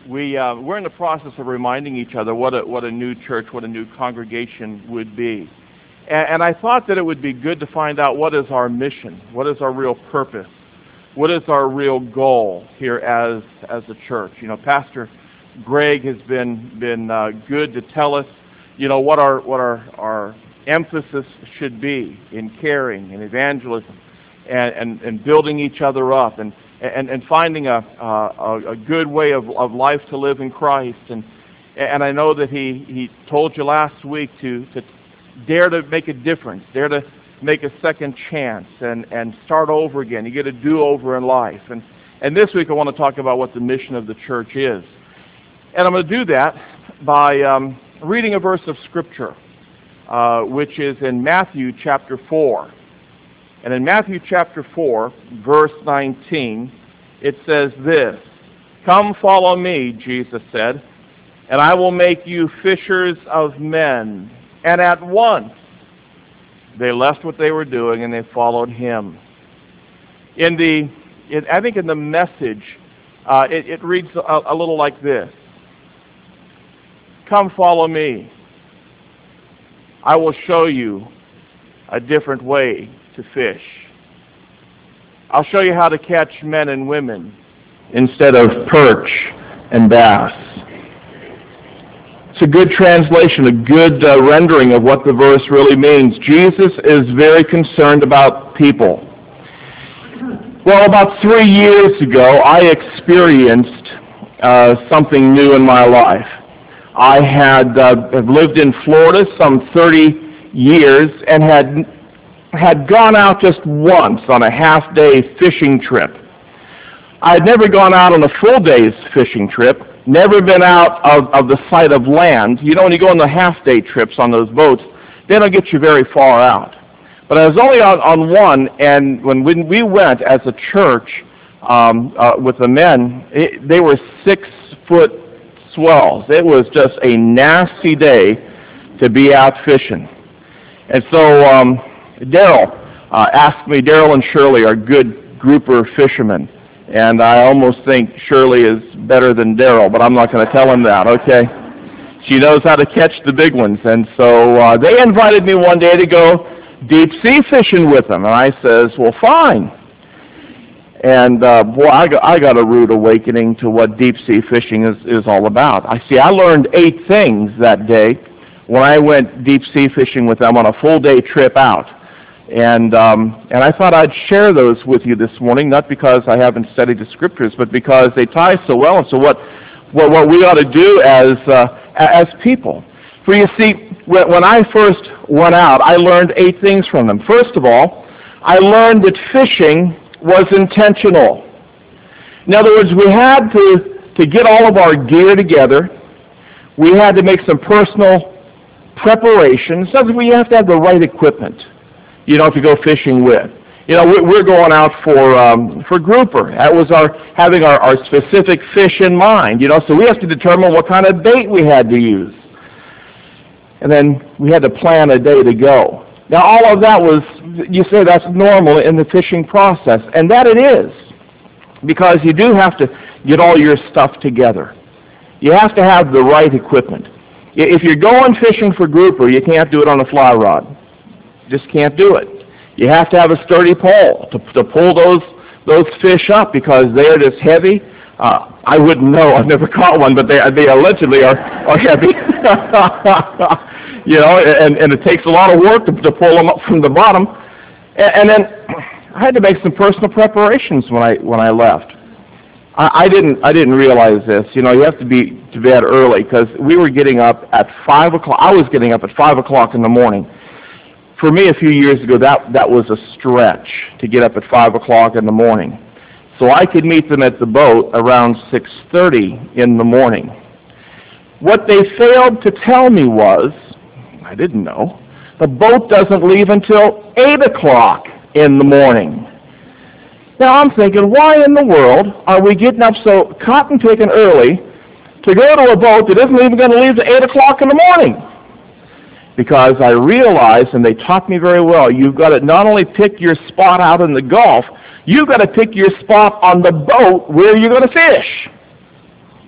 we're in the process of reminding each other what a new church, what a new congregation would be. And I thought that it would be good to find out what is our mission, what is our real purpose, what is our real goal here as a church. You know, Pastor Greg has been good to tell us, you know, what our emphasis should be in caring and evangelism and building each other up and finding a good way of life to live in Christ. And I know that he told you last week to dare to make a difference, dare to make a second chance and start over again. You get a do-over in life. And this week I want to talk about what the mission of the church is. And I'm going to do that by reading a verse of Scripture, which is in Matthew chapter 4. And in Matthew chapter 4, verse 19, it says this, "Come follow me," Jesus said, "and I will make you fishers of men." And at once they left what they were doing and they followed him. I think in the Message, it reads a little like this. "Come follow me. I will show you a different way to fish. I'll show you how to catch men and women instead of perch and bass." It's a good translation, a good rendering of what the verse really means. Jesus is very concerned about people. Well, about 3 years ago, I experienced something new in my life. I have lived in Florida some 30 years and had gone out just once on a half-day fishing trip. I had never gone out on a full day's fishing trip, never been out of the sight of land. You know, when you go on the half-day trips on those boats, they don't get you very far out. But I was only on one, and when we went as a church with the men, they were 6-foot swells. It was just a nasty day to be out fishing. And so Daryl asked me, Daryl and Shirley are good grouper fishermen, and I almost think Shirley is better than Daryl, but I'm not going to tell him that, okay? She knows how to catch the big ones, and so they invited me one day to go deep sea fishing with them, and I says, well, fine. And boy, I got a rude awakening to what deep sea fishing is all about. I learned 8 things that day when I went deep sea fishing with them on a full day trip out. And I thought I'd share those with you this morning, not because I haven't studied the Scriptures, but because they tie so well into what we ought to do as people. For you see, when I first went out, I learned 8 things from them. First of all, I learned that fishing was intentional. In other words, we had to get all of our gear together. We had to make some personal preparations. We have to have the right equipment, you know, to go fishing with. You know, we're going out for grouper. That was having our specific fish in mind, you know, so we have to determine what kind of bait we had to use. And then we had to plan a day to go. Now, all of that was, you say that's normal in the fishing process, and that it is, because you do have to get all your stuff together. You have to have the right equipment. If you're going fishing for grouper, you can't do it on a fly rod. Just can't do it. You have to have a sturdy pole to pull those fish up, because they're just heavy. I wouldn't know. I've never caught one, but they allegedly are heavy. You know, and it takes a lot of work to pull them up from the bottom. And then I had to make some personal preparations when I left. I didn't realize this. You know, you have to be to bed early, because we were getting up at 5 o'clock. I was getting up at 5 o'clock in the morning. For me, a few years ago, that was a stretch to get up at 5 o'clock in the morning. So I could meet them at the boat around 6:30 in the morning. What they failed to tell me was, I didn't know, the boat doesn't leave until 8 o'clock in the morning. Now I'm thinking, why in the world are we getting up so cotton-picking early to go to a boat that isn't even going to leave till 8 o'clock in the morning? Because I realized, and they taught me very well, you've got to not only pick your spot out in the Gulf, you've got to pick your spot on the boat where you're going to fish.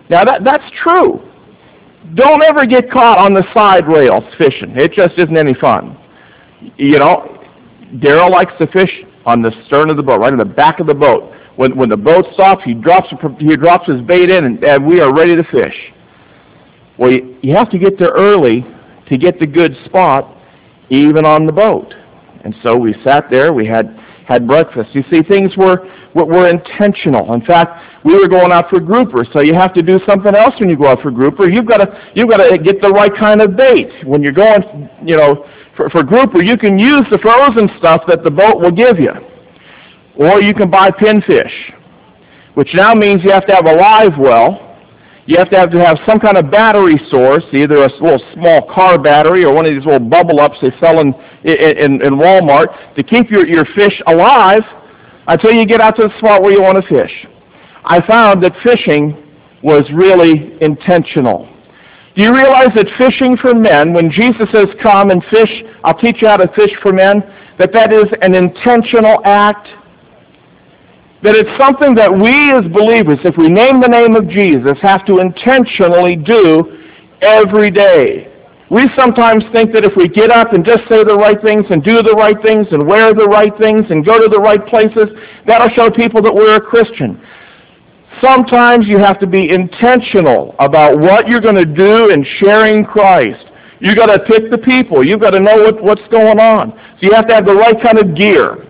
Now that's true. Don't ever get caught on the side rails fishing. It just isn't any fun. You know, Darrell likes to fish on the stern of the boat, right in the back of the boat. When the boat stops, he drops his bait in, and we are ready to fish. Well, you have to get there early to get the good spot, even on the boat. And so we sat there. We had breakfast. You see, things were intentional. In fact, we were going out for grouper, so you have to do something else when you go out for grouper. You've got to get the right kind of bait. When you're going, for grouper, you can use the frozen stuff that the boat will give you, or you can buy pinfish, which now means you have to have a live well. You have to have some kind of battery source, either a little small car battery or one of these little bubble-ups they sell in Walmart to keep your fish alive until you get out to the spot where you want to fish. I found that fishing was really intentional. Do you realize that fishing for men, when Jesus says, come and fish, I'll teach you how to fish for men, that is an intentional act? That it's something that we as believers, if we name the name of Jesus, have to intentionally do every day. We sometimes think that if we get up and just say the right things and do the right things and wear the right things and go to the right places, that'll show people that we're a Christian. Sometimes you have to be intentional about what you're going to do in sharing Christ. You've got to pick the people. You've got to know what's going on. So you have to have the right kind of gear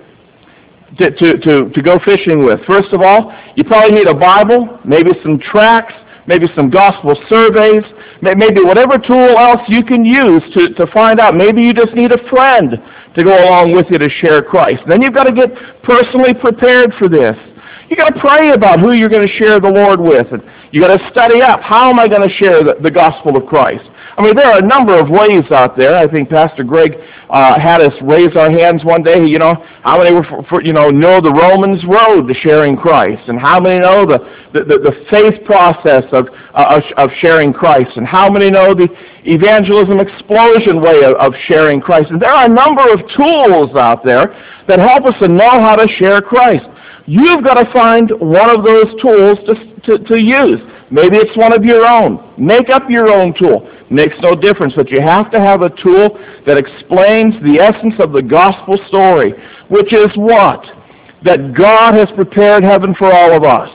to go fishing with. First of all, you probably need a Bible, maybe some tracts, maybe some gospel surveys, maybe whatever tool else you can use to find out. Maybe you just need a friend to go along with you to share Christ. Then you've got to get personally prepared for this. You've got to pray about who you're going to share the Lord with. And you've got to study up. How am I going to share the gospel of Christ? I mean, there are a number of ways out there. I think Pastor Greg had us raise our hands one day. How many know the Romans road to sharing Christ, and how many know the faith process of sharing Christ, and how many know the evangelism explosion way of sharing Christ? And there are a number of tools out there that help us to know how to share Christ. You've got to find one of those tools to use. Maybe it's one of your own. Make up your own tool. Makes no difference, but you have to have a tool that explains the essence of the gospel story, which is what? That God has prepared heaven for all of us.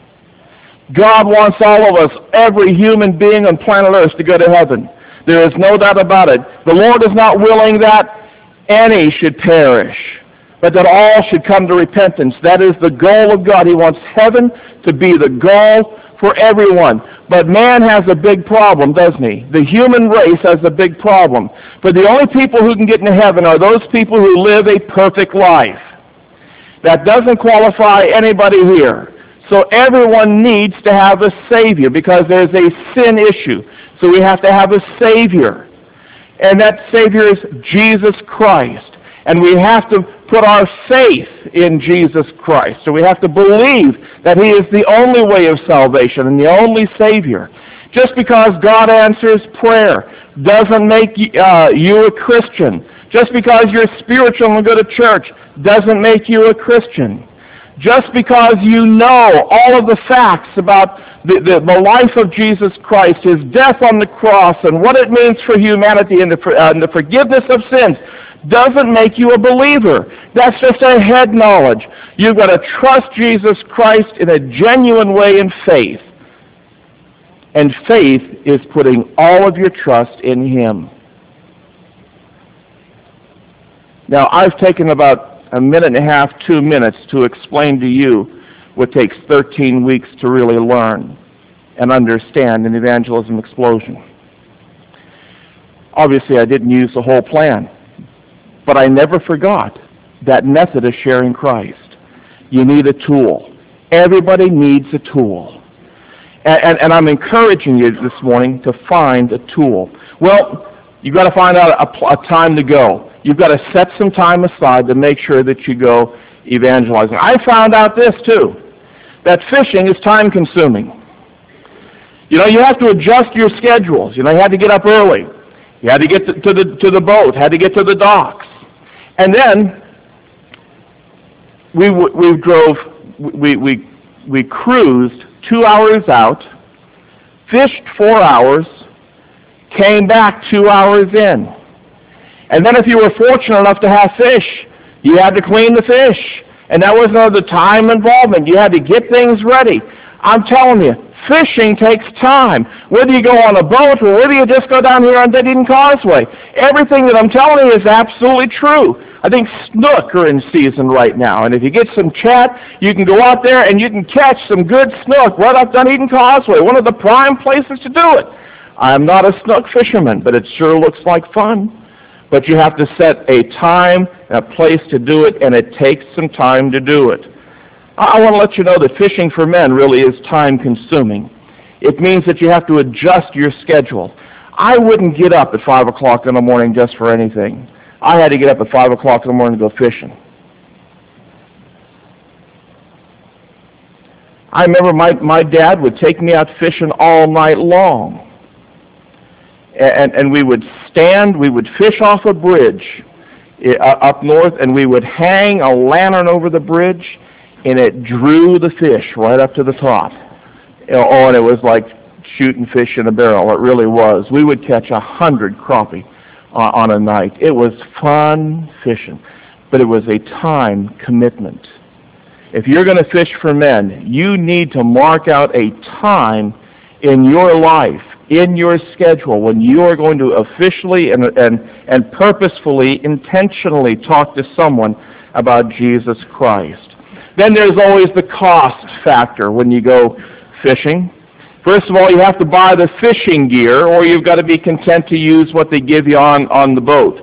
God wants all of us, every human being on planet Earth, to go to heaven. There is no doubt about it. The Lord is not willing that any should perish, but that all should come to repentance. That is the goal of God. He wants heaven to be the goal for everyone. But man has a big problem, doesn't he? The human race has a big problem. For the only people who can get into heaven are those people who live a perfect life. That doesn't qualify anybody here. So everyone needs to have a Savior because there's a sin issue. So we have to have a Savior. And that Savior is Jesus Christ. And we have to put our faith in Jesus Christ. So we have to believe that He is the only way of salvation and the only Savior. Just because God answers prayer doesn't make you a Christian. Just because you're spiritual and go to church doesn't make you a Christian. Just because you know all of the facts about the life of Jesus Christ, His death on the cross, and what it means for humanity and the forgiveness of sins, doesn't make you a believer. That's just a head knowledge. You've got to trust Jesus Christ in a genuine way in faith. And faith is putting all of your trust in Him. Now, I've taken about a minute and a half, 2 minutes to explain to you what takes 13 weeks to really learn and understand an evangelism explosion. Obviously, I didn't use the whole plan. But I never forgot that method of sharing Christ. You need a tool. Everybody needs a tool. And I'm encouraging you this morning to find a tool. Well, you've got to find out a time to go. You've got to set some time aside to make sure that you go evangelizing. I found out this too, that fishing is time consuming. You have to adjust your schedules. You had to get up early. You had to get to the boat, had to get to the docks. And then we cruised 2 hours out fished 4 hours, came back 2 hours in. And then if you were fortunate enough to have fish, you had to clean the fish. And that was another time involvement. You had to get things ready. I'm telling you, fishing takes time. Whether you go on a boat or whether you just go down here on Dunedin Causeway. Everything that I'm telling you is absolutely true. I think snook are in season right now. And if you get some chat, you can go out there and you can catch some good snook right up Dunedin Causeway, one of the prime places to do it. I'm not a snook fisherman, but it sure looks like fun. But you have to set a time and a place to do it, and it takes some time to do it. I want to let you know that fishing for men really is time-consuming. It means that you have to adjust your schedule. I wouldn't get up at 5 o'clock in the morning just for anything. I had to get up at 5 o'clock in the morning to go fishing. I remember my dad would take me out fishing all night long. And we would fish off a bridge up north, and we would hang a lantern over the bridge, and it drew the fish right up to the top. Oh, and it was like shooting fish in a barrel. It really was. We would catch 100 crappie on a night. It was fun fishing, but it was a time commitment. If you're going to fish for men, you need to mark out a time in your life, in your schedule, when you are going to officially and purposefully, intentionally talk to someone about Jesus Christ. Then there's always the cost factor when you go fishing. First of all, you have to buy the fishing gear, or you've got to be content to use what they give you on the boat.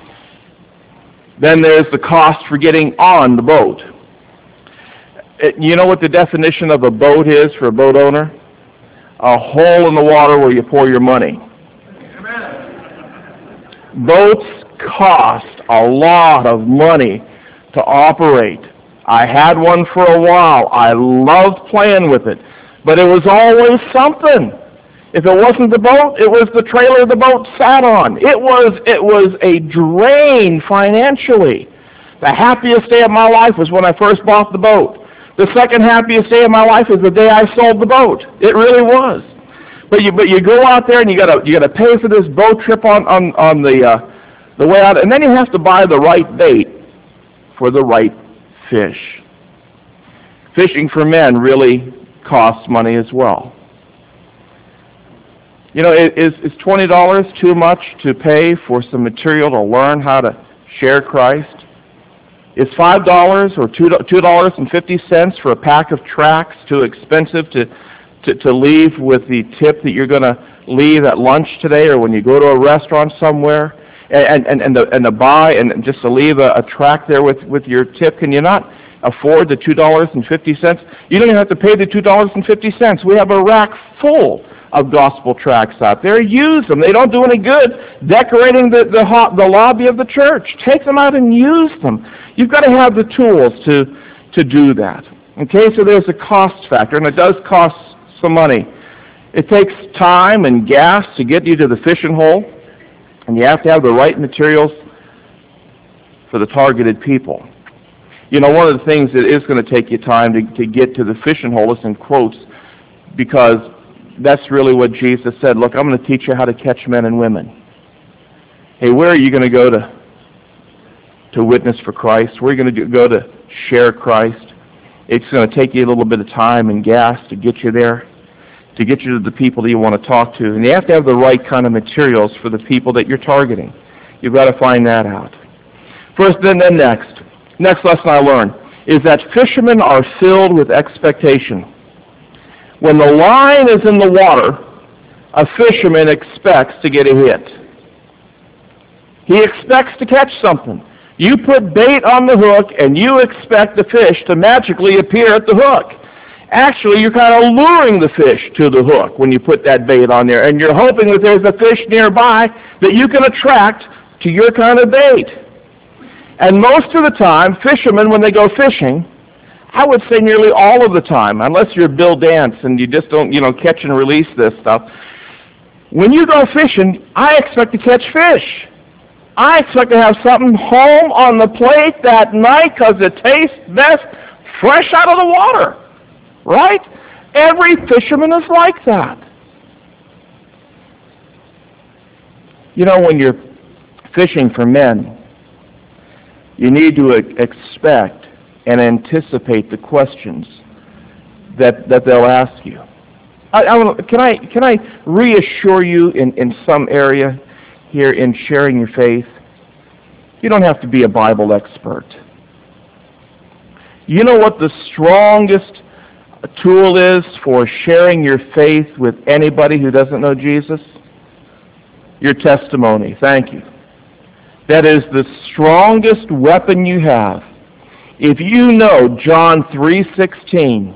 Then there's the cost for getting on the boat. You know what the definition of a boat is for a boat owner? A hole in the water where you pour your money. Amen. Boats cost a lot of money to operate. I had one for a while. I loved playing with it. But it was always something. If it wasn't the boat, it was the trailer the boat sat on. It was a drain financially. The happiest day of my life was when I first bought the boat. The second happiest day of my life is the day I sold the boat. It really was. But you go out there and you gotta pay for this boat trip on the way out, and then you have to buy the right bait for the right fish. Fishing for men really costs money as well. You know, is $20 too much to pay for some material to learn how to share Christ? Is $5 or $2.50 for a pack of tracts too expensive to leave with the tip that you're going to leave at lunch today, or when you go to a restaurant somewhere, and to buy and just to leave a tract there with your tip? Can you not afford the $2.50? You don't even have to pay the $2.50. We have a rack full of gospel tracts out there. Use them. They don't do any good decorating the lobby of the church. Take them out and use them. You've got to have the tools to do that. Okay, so there's a cost factor, and it does cost some money. It takes time and gas to get you to the fishing hole, and you have to have the right materials for the targeted people. You know, one of the things that is going to take you time to get to the fishing hole is in quotes, because that's really what Jesus said. Look, I'm going to teach you how to catch men and women. Hey, where are you going to go to witness for Christ? Where are you going to go to share Christ? It's going to take you a little bit of time and gas to get you there, to get you to the people that you want to talk to. And you have to have the right kind of materials for the people that you're targeting. You've got to find that out. First, then next. Next lesson I learned is that fishermen are filled with expectation. When the line is in the water, a fisherman expects to get a hit. He expects to catch something. You put bait on the hook, and you expect the fish to magically appear at the hook. Actually, you're kind of luring the fish to the hook when you put that bait on there, and you're hoping that there's a fish nearby that you can attract to your kind of bait. And most of the time, fishermen, when they go fishing, I would say nearly all of the time, unless you're Bill Dance and you just don't, catch and release this stuff, when you go fishing, I expect to catch fish. I expect to have something home on the plate that night because it tastes best fresh out of the water, right? Every fisherman is like that. You know, when you're fishing for men, you need to expect and anticipate the questions that they'll ask you. Can I reassure you in some area here in sharing your faith? You don't have to be a Bible expert. You know what the strongest tool is for sharing your faith with anybody who doesn't know Jesus? Your testimony. Thank you. That is the strongest weapon you have. If you know John 3:16,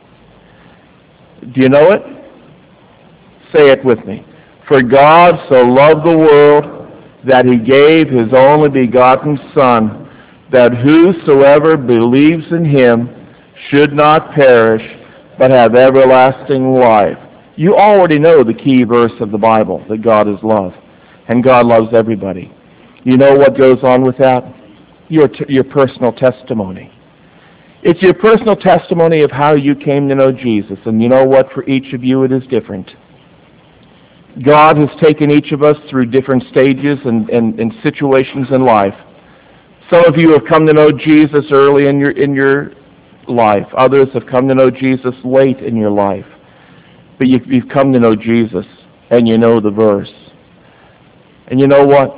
do you know it? Say it with me. For God so loved the world that he gave his only begotten Son, that whosoever believes in him should not perish, but have everlasting life. You already know the key verse of the Bible, that God is love, and God loves everybody. You know what goes on with that? Your personal testimony. It's your personal testimony of how you came to know Jesus, and you know what? For each of you it is different. God has taken each of us through different stages and situations in life. Some of you have come to know Jesus early in your life. Others have come to know Jesus late in your life. But you've come to know Jesus, and you know the verse. And you know what?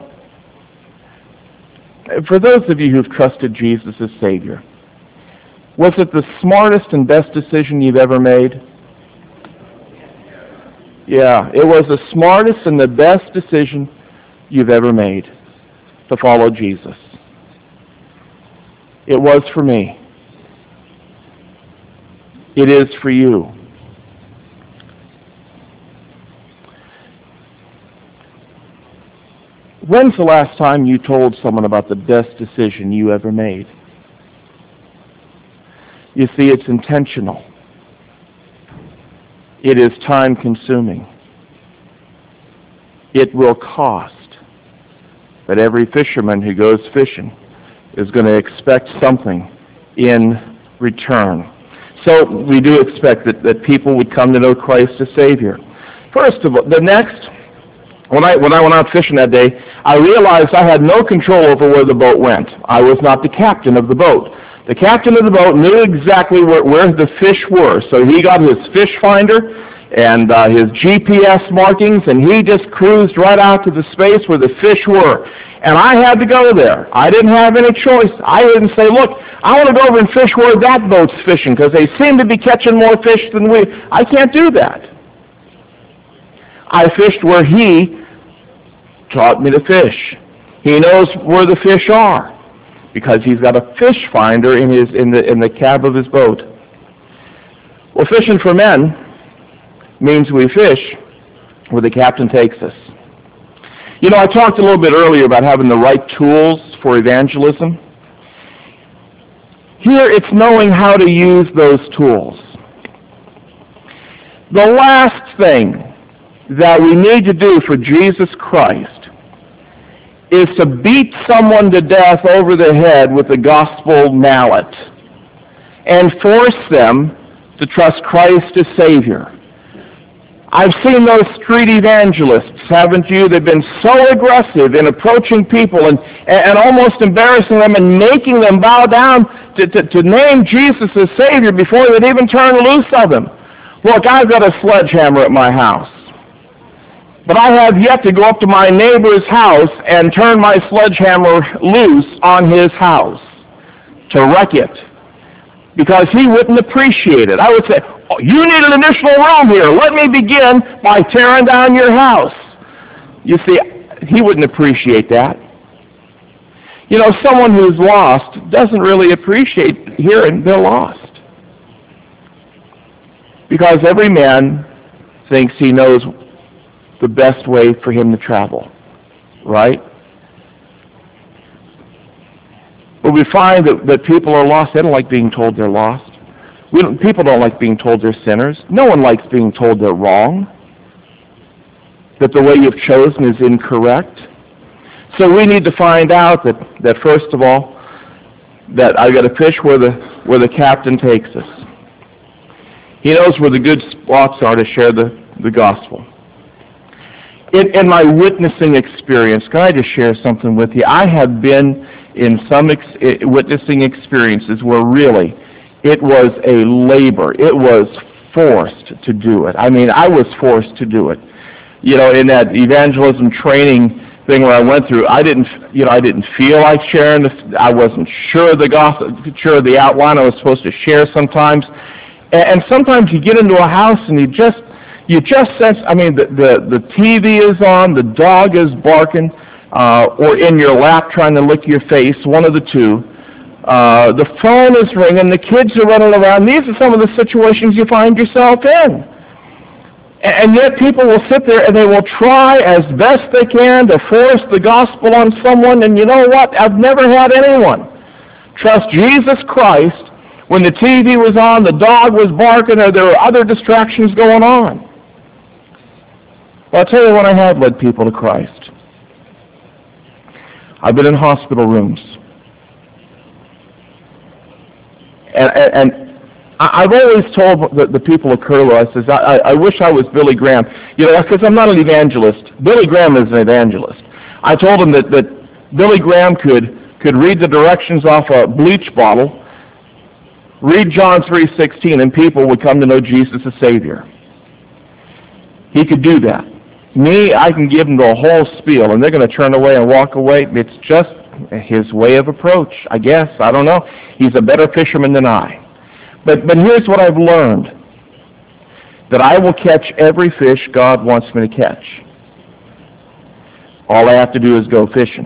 For those of you who've trusted Jesus as Savior, was it the smartest and best decision you've ever made? Yeah, it was the smartest and the best decision you've ever made to follow Jesus. It was for me. It is for you. When's the last time you told someone about the best decision you ever made? You see, it's intentional. It is time-consuming. It will cost. But every fisherman who goes fishing is going to expect something in return. So we do expect that people would come to know Christ as Savior. First of all, when I went out fishing that day, I realized I had no control over where the boat went. I was not the captain of the boat. The captain of the boat knew exactly where the fish were, so he got his fish finder and his GPS markings, and he just cruised right out to the space where the fish were. And I had to go there. I didn't have any choice. I didn't say, look, I want to go over and fish where that boat's fishing, because they seem to be catching more fish than we. I can't do that. I fished where he taught me to fish. He knows where the fish are, because he's got a fish finder in the cab of his boat. Well, fishing for men means we fish where the captain takes us. You know, I talked a little bit earlier about having the right tools for evangelism. Here, it's knowing how to use those tools. The last thing that we need to do for Jesus Christ is to beat someone to death over the head with the gospel mallet and force them to trust Christ as Savior. I've seen those street evangelists, haven't you? They've been so aggressive in approaching people and almost embarrassing them and making them bow down to name Jesus as Savior before they'd even turn loose of Him. Look, I've got a sledgehammer at my house, but I have yet to go up to my neighbor's house and turn my sledgehammer loose on his house to wreck it, because he wouldn't appreciate it. I would say, oh, you need an additional room here. Let me begin by tearing down your house. You see, he wouldn't appreciate that. You know, someone who's lost doesn't really appreciate hearing they're lost, because every man thinks he knows the best way for him to travel, right? But we find that people are lost. They don't like being told they're lost. People don't like being told they're sinners. No one likes being told they're wrong, that the way you've chosen is incorrect. So we need to find out that first of all, that I've got to fish where the captain takes us. He knows where the good spots are to share the gospel. In my witnessing experience, can I just share something with you? I have been in some witnessing experiences where really it was a labor. It was forced to do it. I mean, I was forced to do it. You know, in that evangelism training thing where I went through, I didn't feel like sharing. I wasn't sure of the gospel, sure of the outline I was supposed to share sometimes. And sometimes you get into a house and you just sense, I mean, the TV is on, the dog is barking, or in your lap trying to lick your face, one of the two. The phone is ringing, the kids are running around. These are some of the situations you find yourself in. And yet people will sit there and they will try as best they can to force the gospel on someone, and you know what? I've never had anyone trust Jesus Christ when the TV was on, the dog was barking, or there were other distractions going on. Well, I'll tell you when I have led people to Christ. I've been in hospital rooms. And I've always told the people of Curlew, I says, I wish I was Billy Graham. You know, because I'm not an evangelist. Billy Graham is an evangelist. I told him that Billy Graham could read the directions off a bleach bottle, read John 3:16, and people would come to know Jesus as Savior. He could do that. Me, I can give them the whole spiel, and they're going to turn away and walk away. It's just his way of approach, I guess. I don't know. He's a better fisherman than I. But here's what I've learned, that I will catch every fish God wants me to catch. All I have to do is go fishing.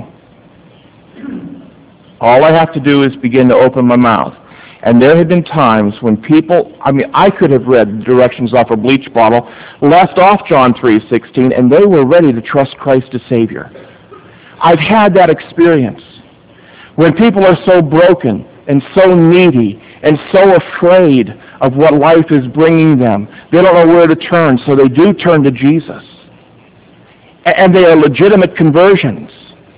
All I have to do is begin to open my mouth. And there have been times when people, I mean, I could have read directions off a bleach bottle, left off John 3:16, and they were ready to trust Christ as Savior. I've had that experience. When people are so broken and so needy and so afraid of what life is bringing them, they don't know where to turn, so they do turn to Jesus. And they are legitimate conversions.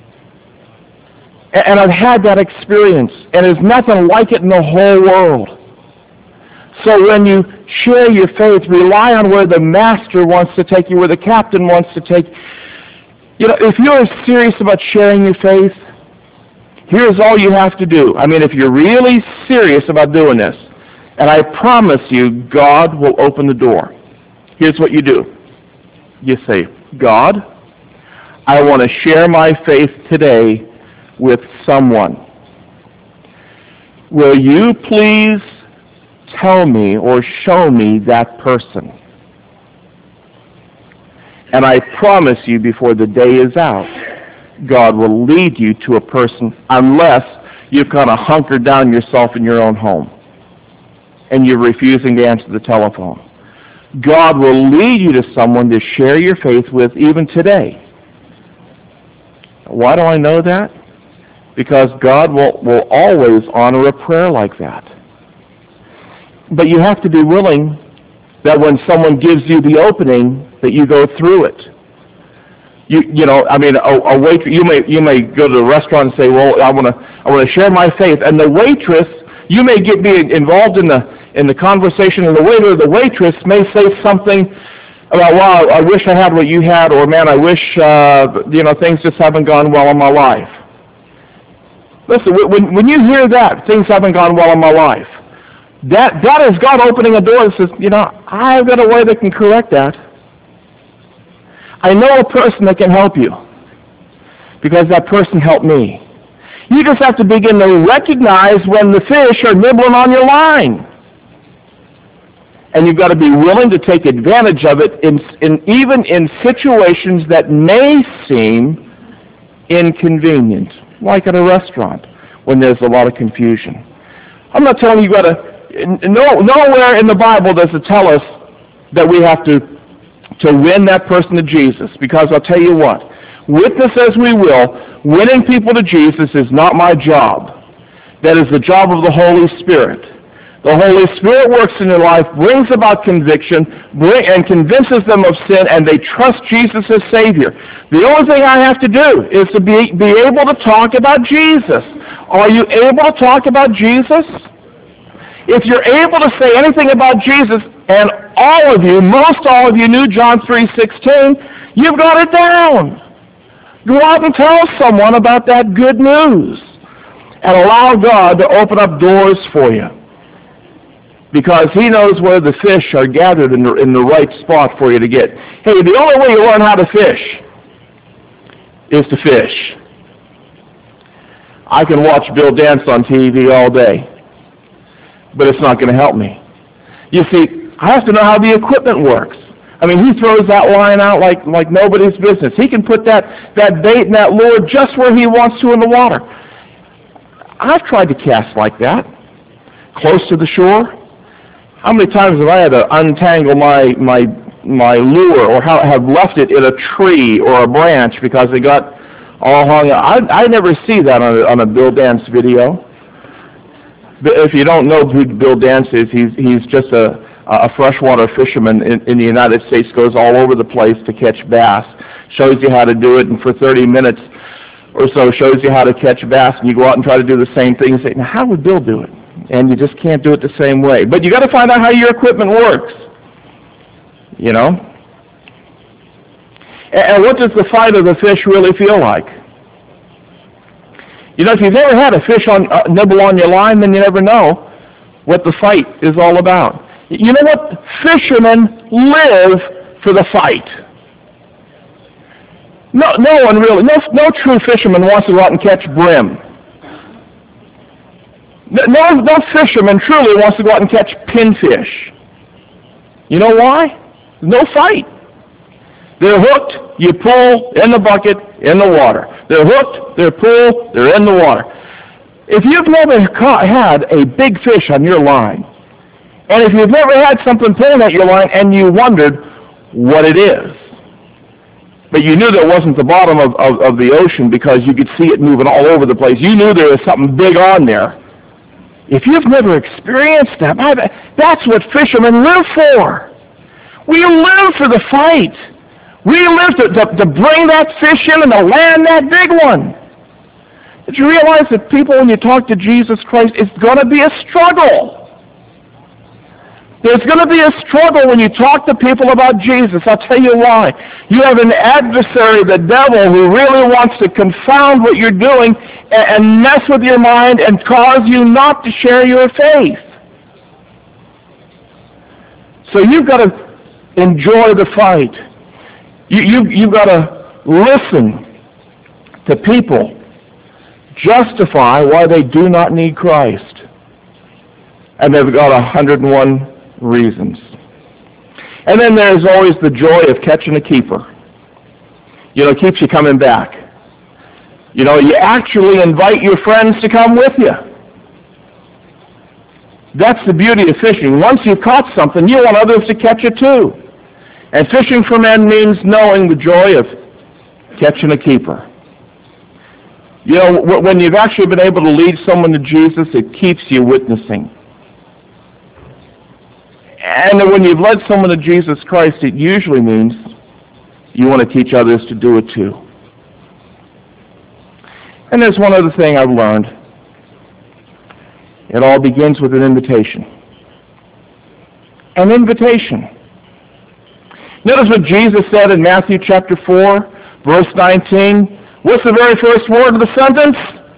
And I've had that experience, and there's nothing like it in the whole world. So when you share your faith, rely on where the master wants to take you, where the captain wants to take you. You know, if you're serious about sharing your faith, here's all you have to do. I mean, if you're really serious about doing this, and I promise you, God will open the door. Here's what you do. You say, God, I want to share my faith today with someone. Will you please tell me or show me that person? And I promise you, before the day is out, God will lead you to a person, unless you've kind of hunkered down yourself in your own home and you're refusing to answer the telephone. God will lead you to someone to share your faith with even today. Why do I know that? Because God will always honor a prayer like that. But you have to be willing that when someone gives you the opening, that you go through it. You know, I mean, a waitress, you may go to a restaurant and say, well, I want to share my faith, and the waitress, you may be involved in the conversation, and the waiter or the waitress may say something about, wow, I wish I had what you had, or man, I wish things just haven't gone well in my life. Listen, when you hear that, things haven't gone well in my life, that is God opening a door and says, I've got a way that can correct that. I know a person that can help you because that person helped me. You just have to begin to recognize when the fish are nibbling on your line. And you've got to be willing to take advantage of it even in situations that may seem inconvenient, like at a restaurant when there's a lot of confusion. I'm not telling you nowhere in the Bible does it tell us that we have to win that person to Jesus, because I'll tell you what, witness as we will, winning people to Jesus is not my job. That is the job of the Holy Spirit. The Holy Spirit works in their life, brings about conviction, and convinces them of sin, and they trust Jesus as Savior. The only thing I have to do is to be able to talk about Jesus. Are you able to talk about Jesus? If you're able to say anything about Jesus, and most all of you knew John 3:16, You've got it down. Go out and tell someone about that good news and allow God to open up doors for you, because He knows where the fish are gathered in the right spot for you to get. Hey, the only way you learn how to fish is to fish. I can watch Bill dance on TV all day, but it's not going to help me. You see, I have to know how the equipment works. I mean, he throws that line out like nobody's business. He can put that bait and that lure just where he wants to in the water. I've tried to cast like that, close to the shore. How many times have I had to untangle my lure, or have left it in a tree or a branch because it got all hung up? I never see that on a Bill Dance video. If you don't know who Bill Dance is, he's just a freshwater fisherman in the United States, goes all over the place to catch bass, shows you how to do it, and for 30 minutes or so shows you how to catch bass, and you go out and try to do the same thing and say, now how would Bill do it? And you just can't do it the same way. But you got to find out how your equipment works, you know? And what does the fight of the fish really feel like? You know, if you've never had a fish nibble on your line, then you never know what the fight is all about. You know what? Fishermen live for the fight. No true fisherman wants to go out and catch brim. No fisherman truly wants to go out and catch pinfish. You know why? No fight. They're hooked, you pull, in the bucket, in the water. They're hooked, they're pulled, they're in the water. If you've never had a big fish on your line, and if you've never had something pulling at your line and you wondered what it is, but you knew there wasn't the bottom of the ocean because you could see it moving all over the place, you knew there was something big on there. If you've never experienced that, that's what fishermen live for. We live for the fight. We live to bring that fish in and to land that big one. Did you realize that people, when you talk to Jesus Christ, it's going to be a struggle? There's going to be a struggle when you talk to people about Jesus. I'll tell you why. You have an adversary, the devil, who really wants to confound what you're doing and mess with your mind and cause you not to share your faith. So you've got to enjoy the fight. You've got to listen to people justify why they do not need Christ. And they've got 101 reasons. And then there's always the joy of catching a keeper. You know, it keeps you coming back. You know, you actually invite your friends to come with you. That's the beauty of fishing. Once you've caught something, you want others to catch it too. And fishing for men means knowing the joy of catching a keeper. You know, when you've actually been able to lead someone to Jesus, it keeps you witnessing. And when you've led someone to Jesus Christ, it usually means you want to teach others to do it too. And there's one other thing I've learned. It all begins with an invitation. An invitation. Notice what Jesus said in Matthew chapter 4, verse 19. What's the very first word of the sentence?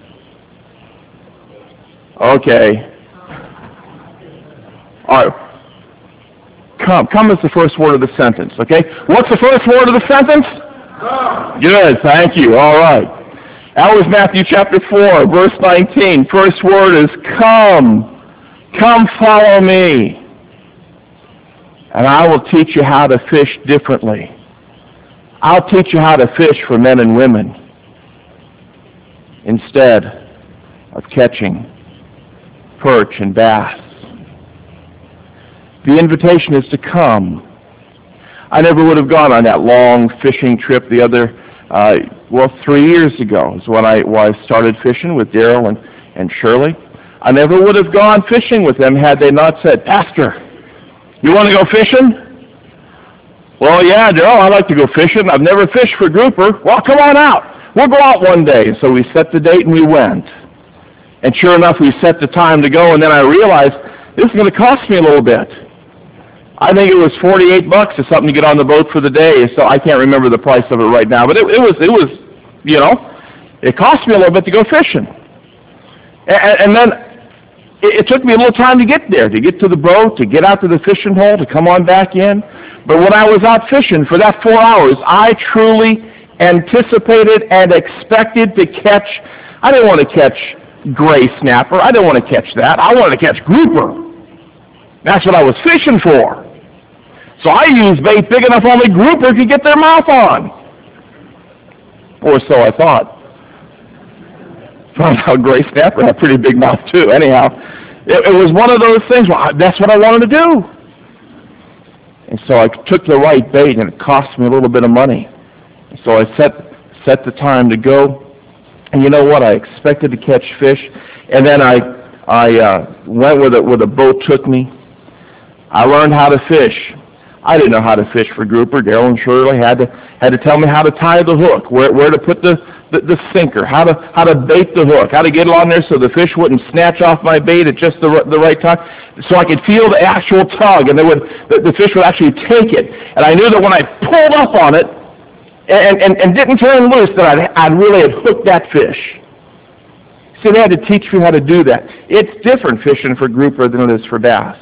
Okay. All right. Come is the first word of the sentence, okay? What's the first word of the sentence? Come. Good, thank you. All right. That was Matthew chapter 4, verse 19. First word is come. Come follow me. And I will teach you how to fish differently. I'll teach you how to fish for men and women instead of catching perch and bass. The invitation is to come. I never would have gone on that long fishing trip the other, 3 years ago is when I started fishing with Daryl and Shirley. I never would have gone fishing with them had they not said, Pastor, you want to go fishing? Well, yeah, Daryl, I like to go fishing. I've never fished for grouper. Well, come on out. We'll go out one day. So we set the date and we went. And sure enough, we set the time to go, and then I realized this is going to cost me a little bit. I think it was $48 or something to get on the boat for the day. So I can't remember the price of it right now, but it was you know, it cost me a little bit to go fishing. And then it took me a little time to get there, to get to the boat, to get out to the fishing hole, to come on back in. But when I was out fishing for that 4 hours, I truly anticipated and expected to catch. I didn't want to catch gray snapper. I didn't want to catch that. I wanted to catch grouper. That's what I was fishing for. So I used bait big enough only grouper could get their mouth on. Or so I thought. Found out gray snapper had a pretty big mouth too. Anyhow, it was one of those things. Well, that's what I wanted to do. And so I took the right bait, and it cost me a little bit of money. So I set the time to go. And you know what? I expected to catch fish, and then I went where the boat took me. I learned how to fish. I didn't know how to fish for grouper. Daryl and Shirley had to tell me how to tie the hook, where to put the sinker, how to bait the hook, how to get it on there so the fish wouldn't snatch off my bait at just the right time, so I could feel the actual tug, and the fish would actually take it. And I knew that when I pulled up on it and didn't turn loose, that I'd really had hooked that fish. See, they had to teach me how to do that. It's different fishing for grouper than it is for bass.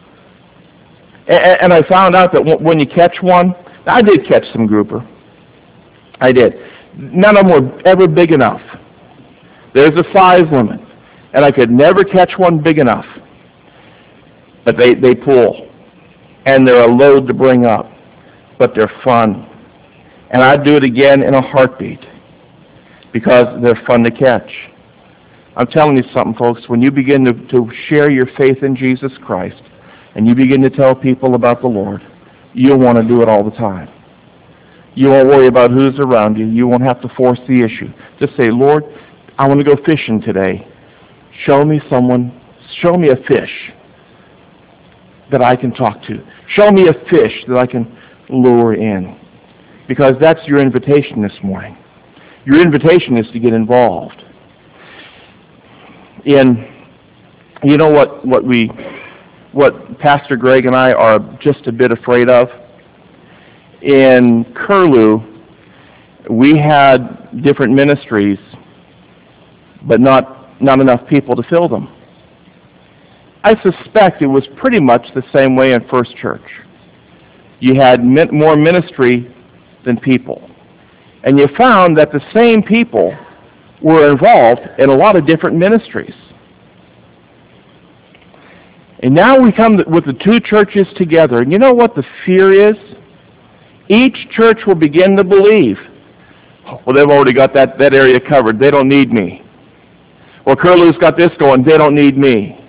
And I found out that when you catch one, I did catch some grouper. I did. None of them were ever big enough. There's a size limit, and I could never catch one big enough. But they pull, and they're a load to bring up, but they're fun. And I'd do it again in a heartbeat because they're fun to catch. I'm telling you something, folks. When you begin to share your faith in Jesus Christ, and you begin to tell people about the Lord, you'll want to do it all the time. You won't worry about who's around you. You won't have to force the issue. Just say, Lord, I want to go fishing today. Show me a fish that I can talk to. Show me a fish that I can lure in. Because that's your invitation this morning. Your invitation is to get involved. You know what Pastor Greg and I are just a bit afraid of? In Curlew, we had different ministries, but not enough people to fill them. I suspect it was pretty much the same way in First Church. You had more ministry than people. And you found that the same people were involved in a lot of different ministries. And now we come with the two churches together. And you know what the fear is? Each church will begin to believe, well, they've already got that area covered. They don't need me. Well, Curlew's got this going. They don't need me.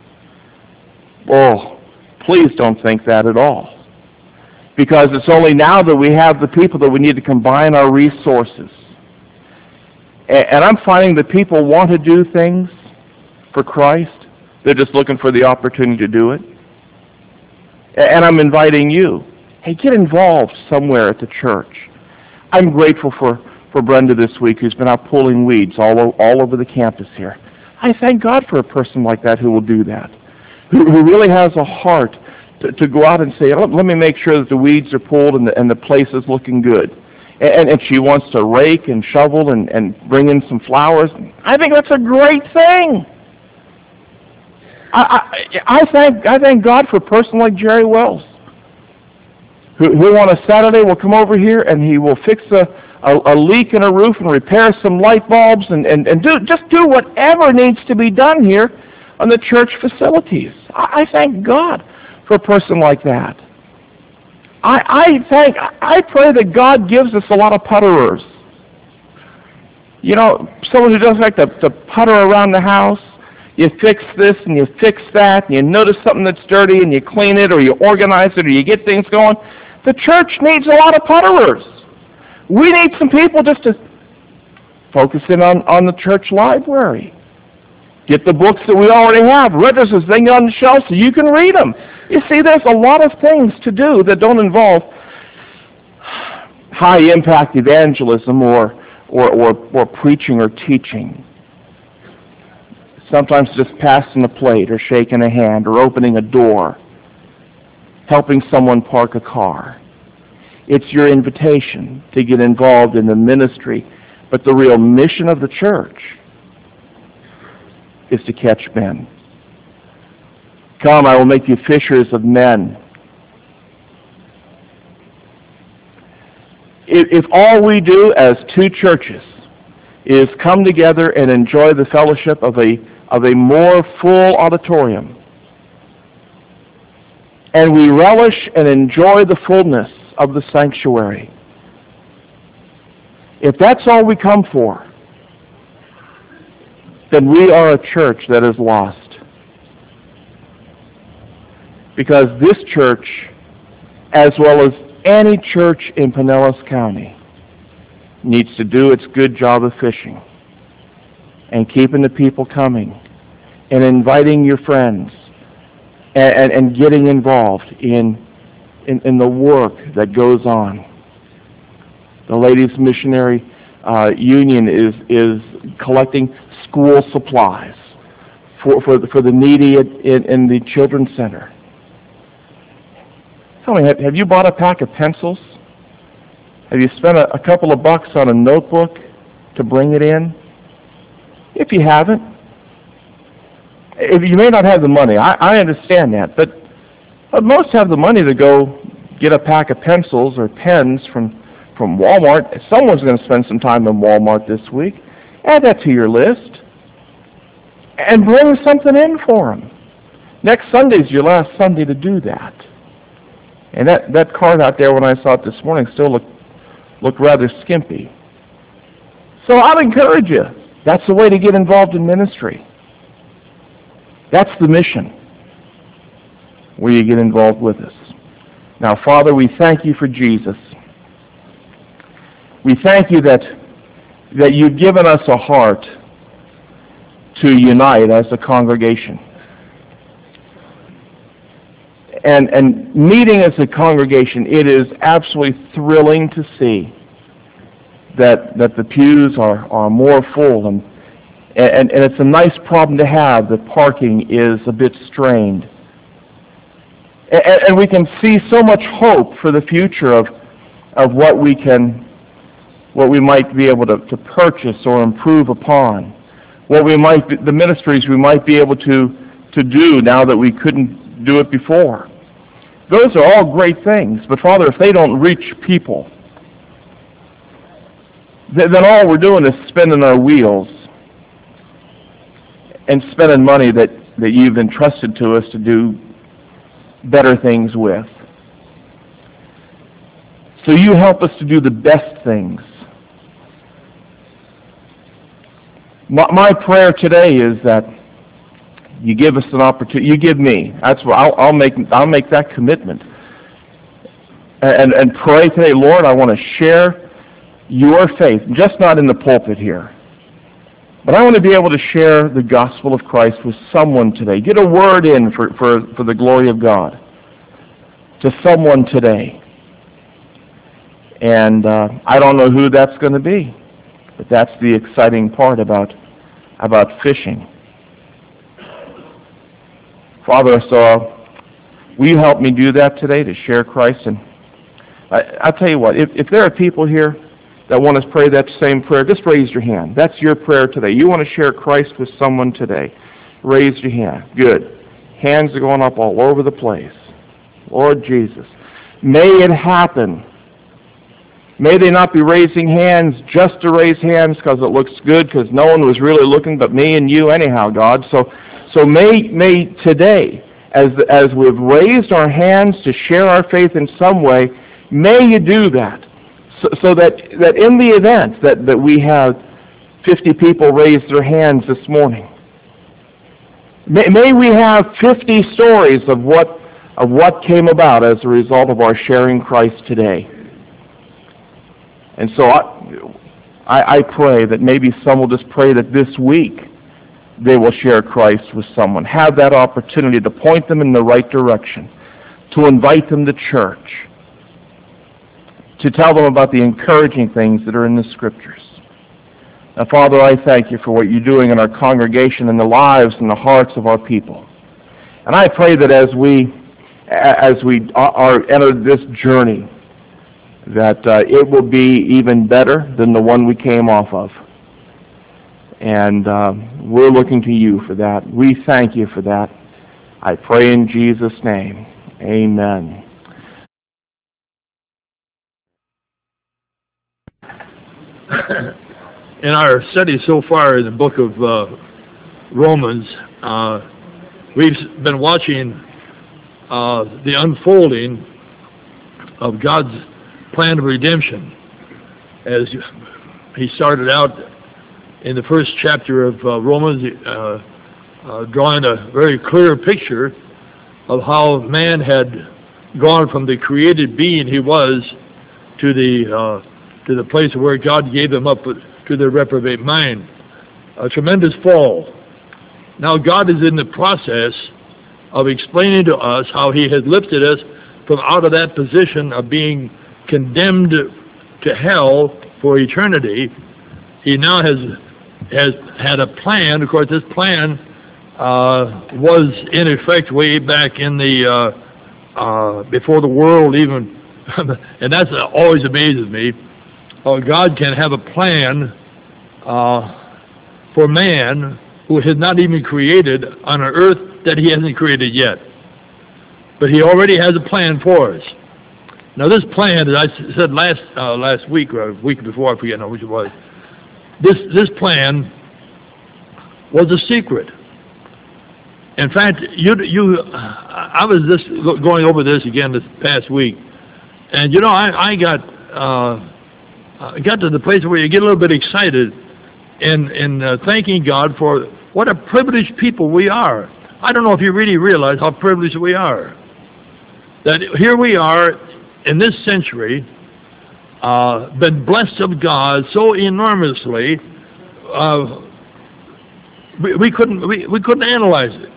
Oh, please don't think that at all. Because it's only now that we have the people that we need to combine our resources. And I'm finding that people want to do things for Christ. They're just looking for the opportunity to do it. And I'm inviting you. Hey, get involved somewhere at the church. I'm grateful for Brenda this week, who's been out pulling weeds all over the campus here. I thank God for a person like that who will do that, who really has a heart to go out and say, let me make sure that the weeds are pulled and the place is looking good. And she wants to rake and shovel and bring in some flowers. I think that's a great thing. I thank God for a person like Jerry Wells, who on a Saturday will come over here and he will fix a leak in a roof and repair some light bulbs and do whatever needs to be done here on the church facilities. I thank God for a person like that. I pray that God gives us a lot of putterers. You know, someone who doesn't like to putter around the house. You fix this and you fix that, and you notice something that's dirty and you clean it or you organize it or you get things going. The church needs a lot of putterers. We need some people just to focus in on the church library. Get the books that we already have. Registers thing on the shelf so you can read them. You see, there's a lot of things to do that don't involve high-impact evangelism or preaching or teaching. Sometimes just passing a plate or shaking a hand or opening a door. helping someone park a car. It's your invitation to get involved in the ministry. But the real mission of the church is to catch men. Come, I will make you fishers of men. If all we do as two churches is come together and enjoy the fellowship of a more full auditorium, and we relish and enjoy the fullness of the sanctuary, if that's all we come for, then we are a church that is lost. Because this church, as well as any church in Pinellas County, needs to do its good job of fishing and keeping the people coming and inviting your friends and getting involved in the work that goes on. The Ladies Missionary Union is collecting school supplies for the needy in the Children's Center. Tell me, have you bought a pack of pencils? Have you spent a couple of bucks on a notebook to bring it in? If you haven't, if you may not have the money, I understand that, but most have the money to go get a pack of pencils or pens from Walmart. Someone's going to spend some time in Walmart this week. Add that to your list and bring something in for them. Next Sunday's your last Sunday to do that. And that card out there, when I saw it this morning, still looked rather skimpy. So I'll encourage you. That's the way to get involved in ministry. That's the mission, where you get involved with us. Now, Father, we thank you for Jesus. We thank you that you've given us a heart to unite as a congregation. And meeting as a congregation, it is absolutely thrilling to see that the pews are more full, and it's a nice problem to have that parking is a bit strained. And we can see so much hope for the future of what we might be able to purchase or improve upon, the ministries we might be able to do now that we couldn't do it before. Those are all great things, but Father, if they don't reach people, then all we're doing is spinning our wheels and spending money that you've entrusted to us to do better things with. So you help us to do the best things. My prayer today is that you give us an opportunity. You give me. That's what I'll make that commitment. And pray today, Lord, I want to share your faith, just not in the pulpit here, but I want to be able to share the gospel of Christ with someone today. Get a word in for the glory of God to someone today. And I don't know who that's going to be, but that's the exciting part about fishing. Father, so will you help me do that today, to share Christ? And I'll tell you what, if there are people here that want to pray that same prayer, just raise your hand. That's your prayer today. You want to share Christ with someone today. Raise your hand. Good. Hands are going up all over the place. Lord Jesus, may it happen. May they not be raising hands just to raise hands because it looks good, because no one was really looking but me and you anyhow, God. So may today, as we've raised our hands to share our faith in some way, may you do that. So that in the event that we have 50 people raise their hands this morning, may we have 50 stories of what came about as a result of our sharing Christ today. And so I pray that maybe some will just pray that this week they will share Christ with someone. Have that opportunity to point them in the right direction, to invite them to church, to tell them about the encouraging things that are in the Scriptures. Now, Father, I thank you for what you're doing in our congregation and the lives and the hearts of our people. And I pray that as we as we are entered this journey, that it will be even better than the one we came off of. And we're looking to you for that. We thank you for that. I pray in Jesus' name. Amen. In our study so far in the book of Romans, we've been watching the unfolding of God's plan of redemption. As he started out in the first chapter of Romans, drawing a very clear picture of how man had gone from the created being he was to the place where God gave him up to the reprobate mind. A tremendous fall. Now God is in the process of explaining to us how he has lifted us from out of that position of being condemned to hell for eternity. He now has had a plan. Of course, this plan was in effect way back in the before the world even, and that's always amazes me. God can have a plan for man who has not even created on an earth that he hasn't created yet. But he already has a plan for us. Now this plan, as I said last week or a week before, I forget now which it was, this plan was a secret. In fact, I was just going over this again this past week, and I got to the place where you get a little bit excited in thanking God for what a privileged people we are. I don't know if you really realize how privileged we are. That here we are in this century, been blessed of God so enormously, we couldn't analyze it.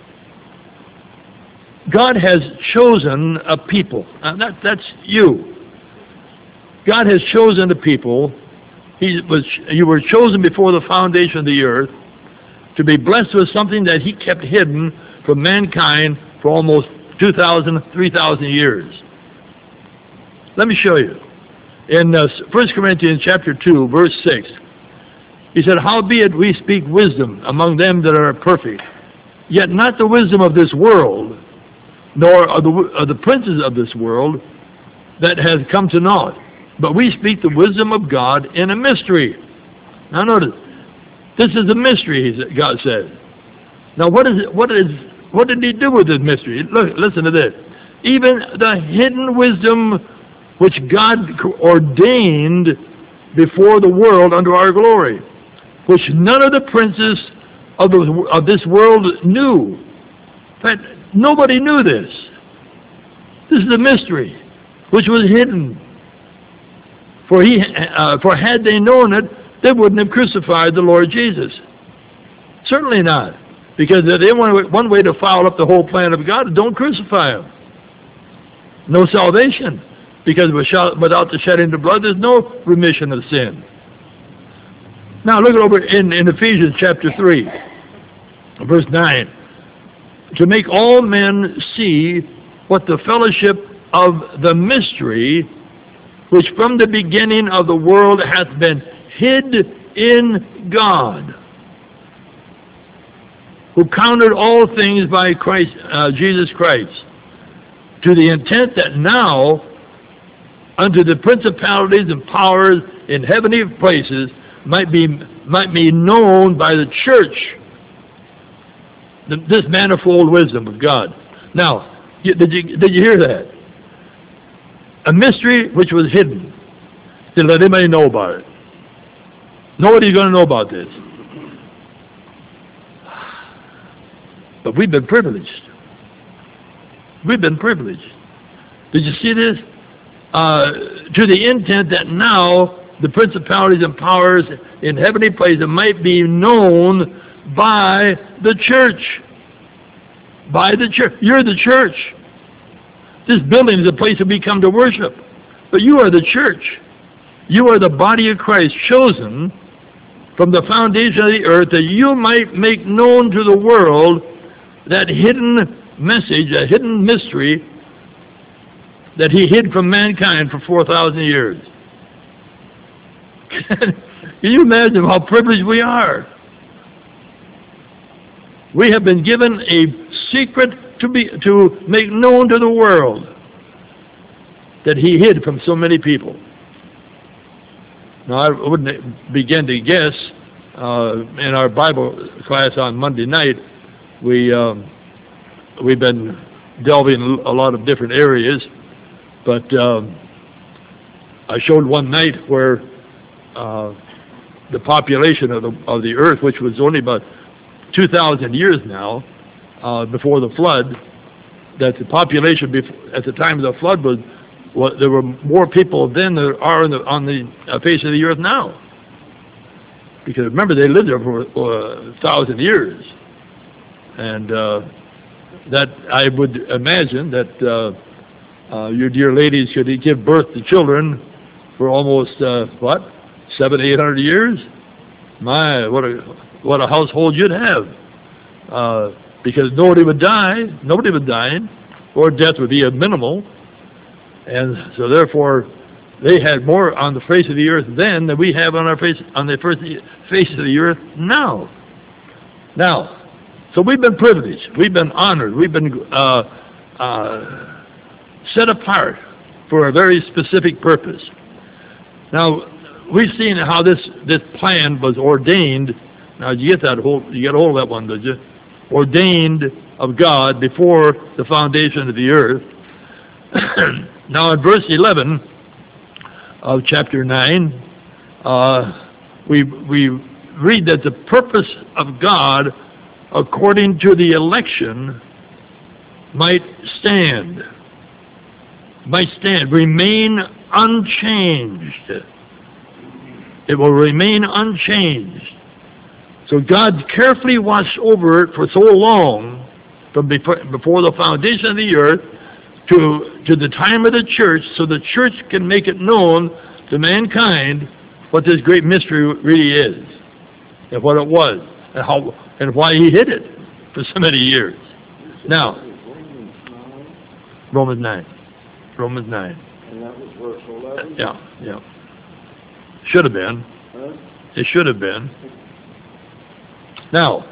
God has chosen a people. That's you. God has chosen a people. You were chosen before the foundation of the earth to be blessed with something that he kept hidden from mankind for almost 2,000, 3,000 years. Let me show you. In 1 Corinthians chapter 2, verse 6, he said, "Howbeit we speak wisdom among them that are perfect, yet not the wisdom of this world, nor of the princes of this world that has come to naught. But we speak the wisdom of God in a mystery." Now notice, this is a mystery, God says. Now what did he do with this mystery? Look, listen to this. Even the hidden wisdom which God ordained before the world unto our glory, which none of the princes of this world knew. In fact, nobody knew this. This is a mystery which was hidden. For had they known it, they wouldn't have crucified the Lord Jesus. Certainly not. Because they want one way to foul up the whole plan of God, don't crucify him. No salvation. Because without the shedding of blood, there's no remission of sin. Now look over in Ephesians chapter 3, verse 9. To make all men see what the fellowship of the mystery, which from the beginning of the world hath been hid in God, who counted all things by Christ, Jesus Christ, to the intent that now unto the principalities and powers in heavenly places might be known by the church this manifold wisdom of God. Now, did you hear that? A mystery which was hidden. Didn't let anybody know about it. Nobody's going to know about this. But we've been privileged. We've been privileged. Did you see this? To the intent that now the principalities and powers in heavenly places might be known by the church. By the church. You're the church. This building is a place that we come to worship. But you are the church. You are the body of Christ, chosen from the foundation of the earth, that you might make known to the world that hidden message, a hidden mystery, that he hid from mankind for 4,000 years. Can you imagine how privileged we are? We have been given a secret to make known to the world that he hid from so many people. Now, I wouldn't begin to guess. In our Bible class on Monday night, we've been delving a lot of different areas, but I showed one night where the population of the earth, which was only about 2,000 years now before the flood, that the population at the time of the flood there were more people then than there are on the face of the earth now. Because remember, they lived there for 1,000 years, and that I would imagine that your dear ladies could give birth to children for almost 700-800 years. My, what a household you'd have, because nobody would die, or death would be minimal, and so therefore they had more on the face of the earth then than we have on the face of the earth now. Now, so we've been privileged, we've been honored, we've been set apart for a very specific purpose. Now, we've seen how this plan was ordained. Now, you get a hold of that one, did you? Ordained of God before the foundation of the earth. Now, in verse 11 of chapter 9, we read that the purpose of God, according to the election, might remain unchanged. It will remain unchanged. So God carefully watched over it for so long, from before the foundation of the earth to the time of the church, so the church can make it known to mankind what this great mystery really is, and what it was, and why he hid it for so many years. Now, Romans 9. And that was verse 11? Yeah. Should have been. Huh? It should have been. Now,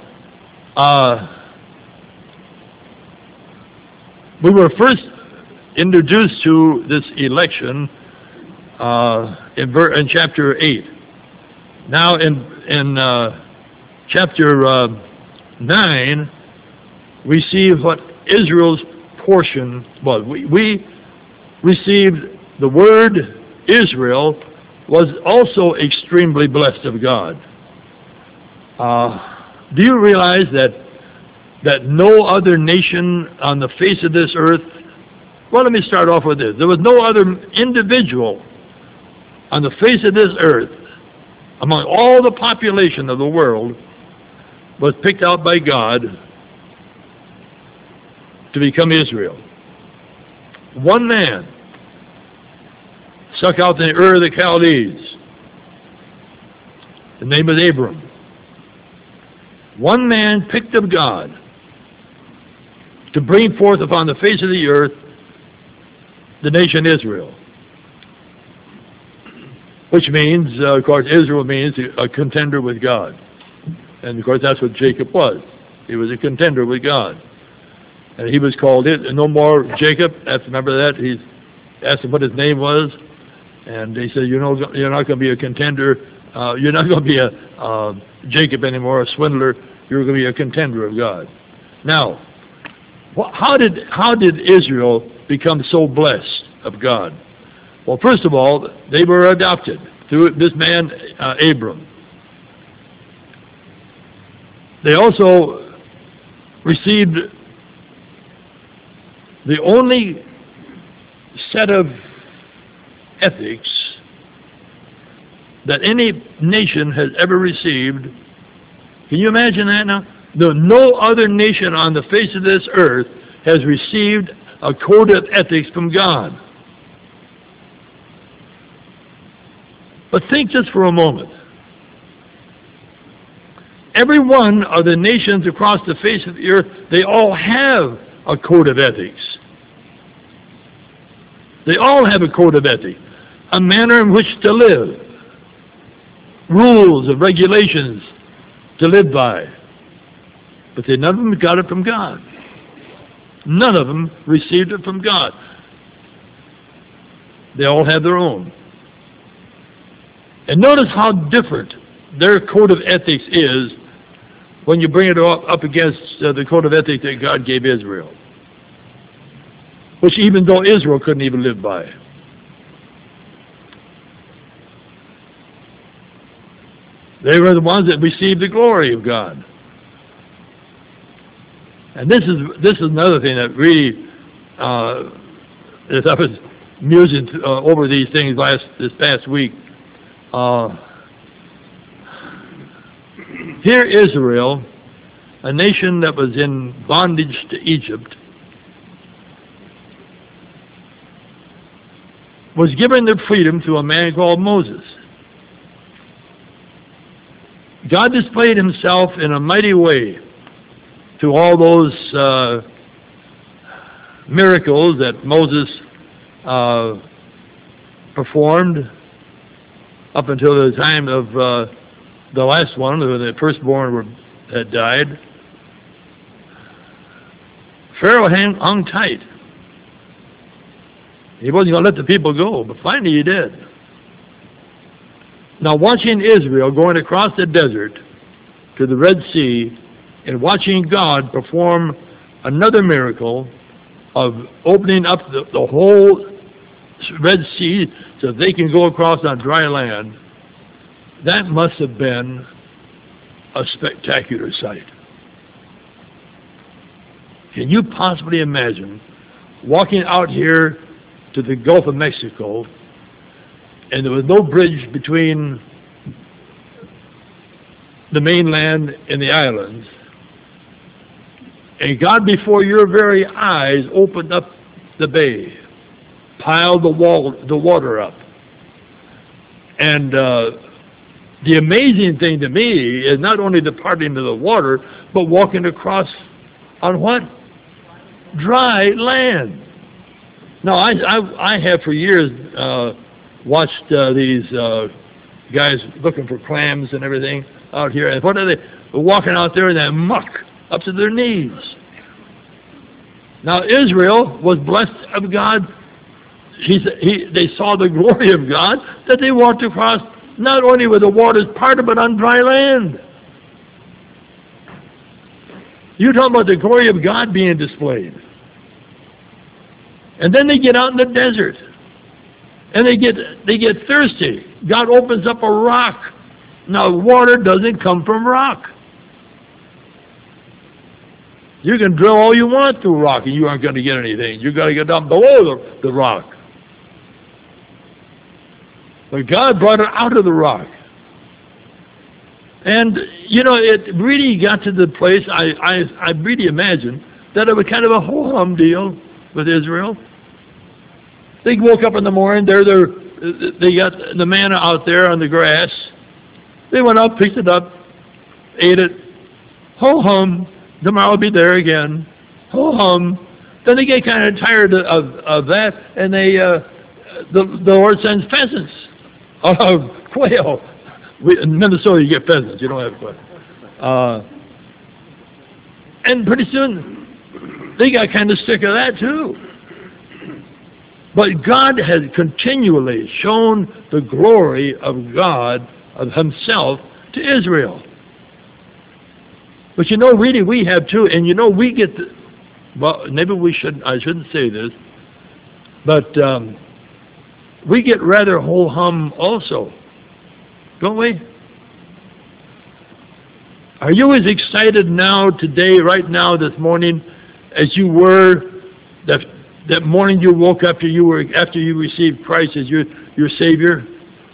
we were first introduced to this election in chapter 8. Now, in chapter 9, we see what Israel's portion was. We received the word Israel was also extremely blessed of God. Do you realize that no other nation on the face of this earth, well, let me start off with this. There was no other individual on the face of this earth, among all the population of the world, was picked out by God to become Israel. One man stuck out in the Ur of the Chaldees. The name is Abram. One man picked of God to bring forth upon the face of the earth the nation Israel. Which means, of course, Israel means a contender with God. And of course, that's what Jacob was. He was a contender with God. And he was called no more Jacob. Remember that? He asked him what his name was. And he said, you're not going to be a contender. You're not going to be a Jacob anymore, a swindler. You're going to be a contender of God. Now, how did Israel become so blessed of God? Well, first of all, they were adopted through this man, Abram. They also received the only set of ethics that any nation has ever received. Can you imagine that now? No other nation on the face of this earth has received a code of ethics from God. But think just for a moment. Every one of the nations across the face of the earth, they all have a code of ethics. They all have a code of ethics, a manner in which to live, rules and regulations to live by. But none of them got it from God. None of them received it from God. They all have their own. And notice how different their code of ethics is when you bring it up against the code of ethics that God gave Israel, which even though Israel couldn't even live by. They were the ones that received the glory of God. And this is another thing that really, as I was musing over these things this past week, here Israel, a nation that was in bondage to Egypt, was given their freedom to a man called Moses. God displayed himself in a mighty way to all those miracles that Moses performed up until the time of the last one, when the firstborn had died. Pharaoh hung tight. He wasn't going to let the people go, but finally he did. Now, watching Israel going across the desert to the Red Sea and watching God perform another miracle of opening up the whole Red Sea so they can go across on dry land, that must have been a spectacular sight. Can you possibly imagine walking out here to the Gulf of Mexico and there was no bridge between the mainland and the islands, and God before your very eyes opened up the bay, piled the water up, and the amazing thing to me is not only the parting of the water, but walking across on what? Dry land. Now, I have for years watched these guys looking for clams and everything out here. And what are they? They're walking out there in that muck up to their knees. Now, Israel was blessed of God. They saw the glory of God that they walked across not only with the waters parted, but on dry land. You're talking about the glory of God being displayed. And then they get out in the desert. And they get thirsty. God opens up a rock. Now, water doesn't come from rock. You can drill all you want through rock and you aren't going to get anything. You've got to get down below the rock. But God brought it out of the rock. And, you know, it really got to the place, I really imagine, that it was kind of a ho-hum deal with Israel. They woke up in the morning, they got the manna out there on the grass. They went up, picked it up, ate it. Ho-hum, tomorrow I'll be there again. Ho-hum. Then they get kind of tired of that, and the Lord sends pheasants. Quail. In Minnesota, you get pheasants. You don't have quail. And pretty soon, they got kind of sick of that too. But God has continually shown the glory of God, of Himself, to Israel. But you know, really, we have too. And you know, we get well, maybe I shouldn't say this, but we get rather ho-hum also, don't we? Are you as excited now, today, right now, this morning, as you were that morning you woke up after you received Christ as your Savior?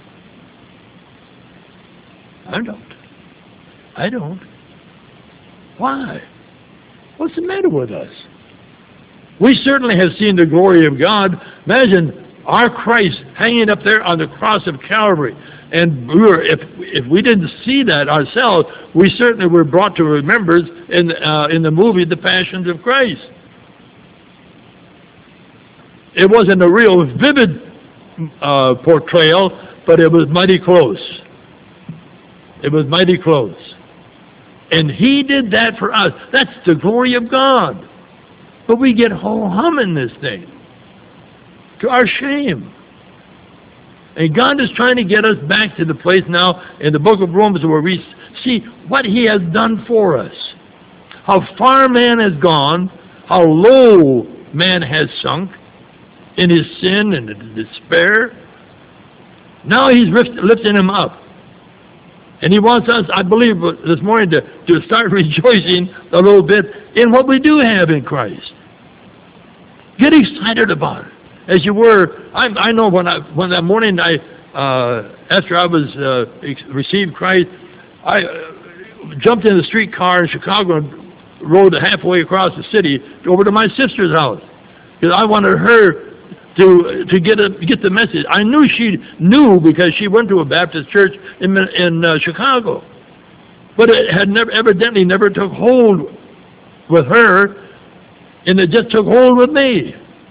I don't. Why? What's the matter with us? We certainly have seen the glory of God. Imagine our Christ hanging up there on the cross of Calvary. And if we didn't see that ourselves, we certainly were brought to remembrance in the movie The Passions of Christ. It wasn't a real vivid portrayal, but it was mighty close. It was mighty close. And he did that for us. That's the glory of God. But we get ho-hum in this thing, to our shame. And God is trying to get us back to the place now in the book of Romans where we see what he has done for us. How far man has gone, how low man has sunk in his sin and his despair. Now he's lifting him up. And he wants us, I believe, this morning to start rejoicing a little bit in what we do have in Christ. Get excited about it. As you were, I know when that morning after I was received Christ, I jumped in the streetcar in Chicago and rode halfway across the city over to my sister's house because I wanted her to get the message. I knew she knew because she went to a Baptist church in Chicago, but it had evidently never took hold with her, and it just took hold with me.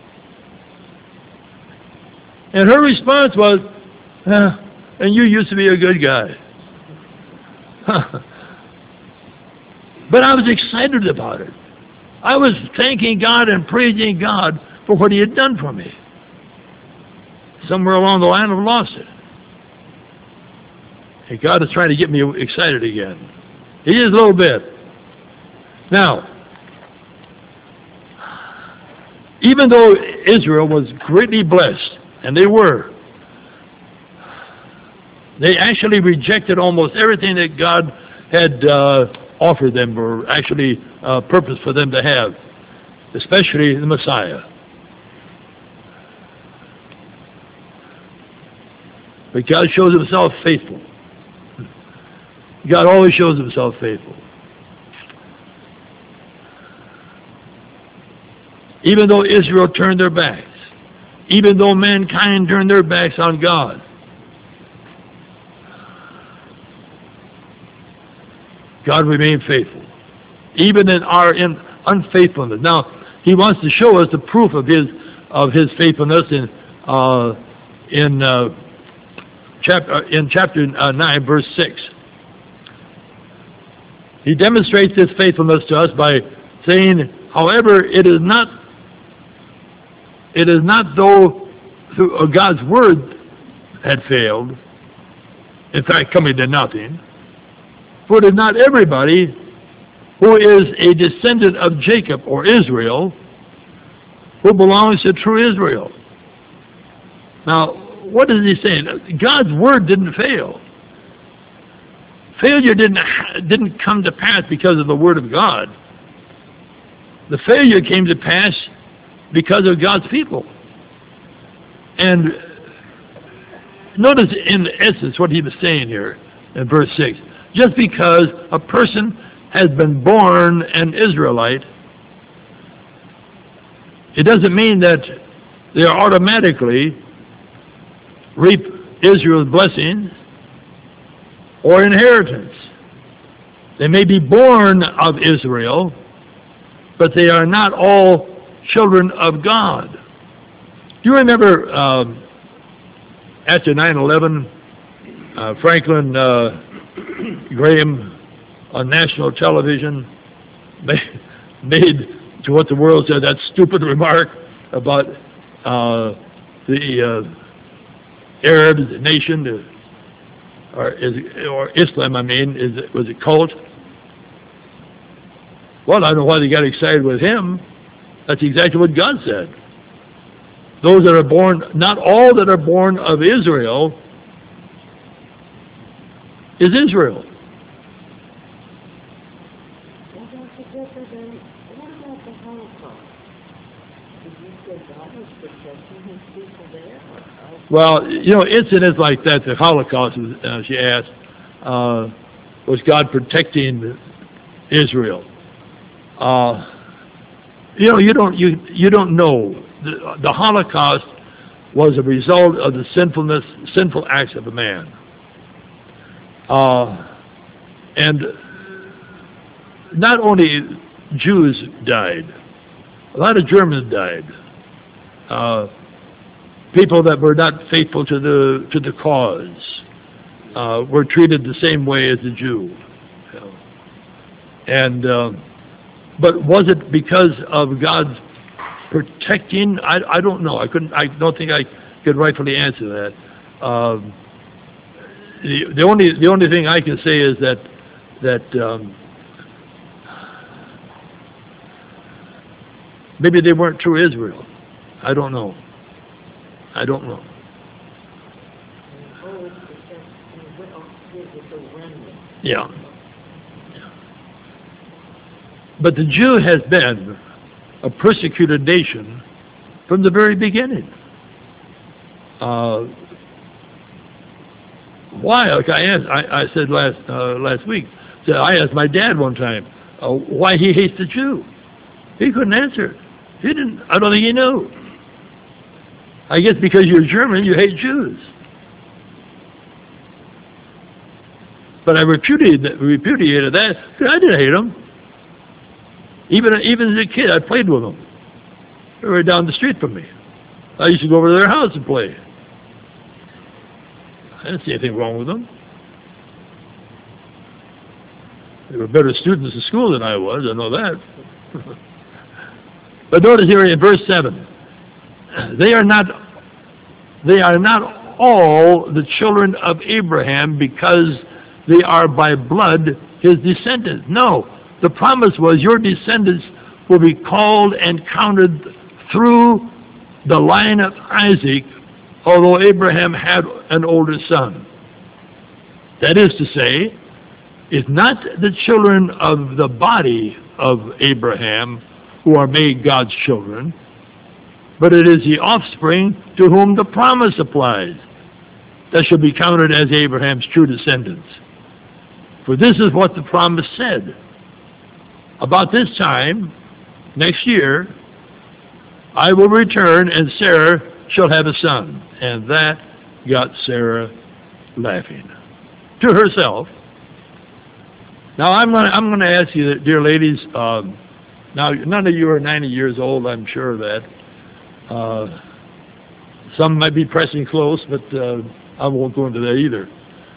And her response was, and you used to be a good guy. But I was excited about it. I was thanking God and praising God for what he had done for me. Somewhere along the line, I've lost it. And God is trying to get me excited again. He is a little bit. Now, even though Israel was greatly blessed, and they were, they actually rejected almost everything that God had offered them, or actually purpose for them to have, especially the Messiah. But God shows himself faithful. God always shows himself faithful. Even though Israel turned their backs, even though mankind turned their backs on God, God remained faithful, even in our unfaithfulness. Now, he wants to show us the proof of his faithfulness in chapter 9, verse 6. He demonstrates his faithfulness to us by saying, however, it is not though God's word had failed, in fact, coming to nothing, for it is not everybody who is a descendant of Jacob or Israel who belongs to true Israel. Now, what is he saying? God's word didn't fail. Failure didn't come to pass because of the word of God. The failure came to pass because of God's people. And notice in essence what he was saying here in verse 6. Just because a person has been born an Israelite, it doesn't mean that they automatically reap Israel's blessings or inheritance. They may be born of Israel, but they are not all children of God. Do you remember after 9/11, Franklin Graham on national television made to what the world said that stupid remark about the Arab nation, or Islam, was it cult? Well, I don't know why they got excited with him. That's exactly what God said. Those that are born, not all that are born of Israel is Israel. Well, Dr. Decker, then what about the Holocaust? Did you say God was protecting his people there? Well, incidents like that, the Holocaust, she asked, was God protecting Israel? You don't know. The Holocaust was a result of the sinful acts of a man. And not only Jews died, a lot of Germans died. People that were not faithful to the cause were treated the same way as the Jew. And but was it because of God's protecting? I don't know. I don't think I could rightfully answer that. The only thing I can say is that maybe they weren't true Israel. I don't know. Yeah. But the Jew has been a persecuted nation from the very beginning. Why? Like I said last week. I asked my dad one time why he hates the Jew. He couldn't answer it. He didn't. I don't think he knew. I guess because you're German, you hate Jews. But I repudiated that. I didn't hate them. Even as a kid, I played with them. They were down the street from me. I used to go over to their house and play. I didn't see anything wrong with them. They were better students in school than I was. I know that. But notice here in verse 7, they are not all the children of Abraham because they are by blood his descendants. No, the promise was your descendants will be called and counted through the line of Isaac, although Abraham had an older son. That is to say, it's not the children of the body of Abraham who are made God's children, but it is the offspring to whom the promise applies that shall be counted as Abraham's true descendants. For this is what the promise said. About this time, next year, I will return and Sarah shall have a son. And that got Sarah laughing to herself. Now I'm going to ask you, dear ladies, now none of you are 90 years old, I'm sure of that. Some might be pressing close, but I won't go into that either.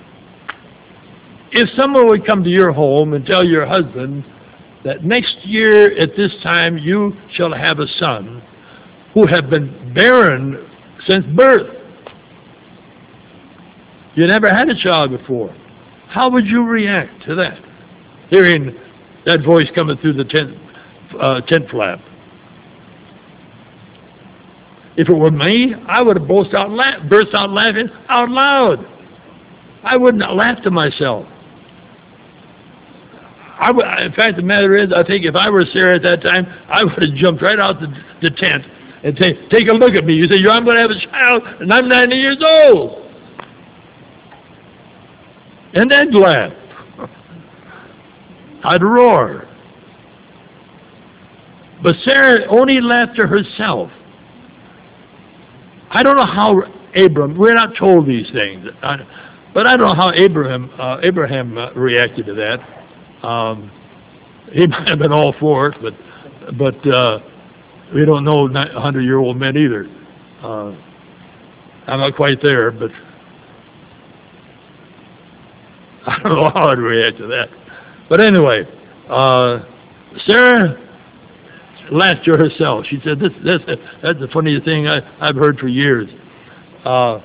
If someone would come to your home and tell your husband that next year at this time you shall have a son who have been barren since birth, you never had a child before, how would you react to that? Hearing that voice coming through the tent flap. If it were me, I would have burst out laughing out loud. I wouldn't laugh to myself. In fact, the matter is, I think if I were Sarah at that time, I would have jumped right out the tent and take a look at me. You say, I'm going to have a child, and I'm 90 years old. And then laugh. I'd roar. But Sarah only laughed to herself. I don't know how we're not told these things, but I don't know how Abraham reacted to that. He might have been all for it, but we don't know 100-year-old men either. I'm not quite there, but I don't know how I'd react to that. But anyway, Sarah laughed to herself. She said, that's the funniest thing I've heard for years. God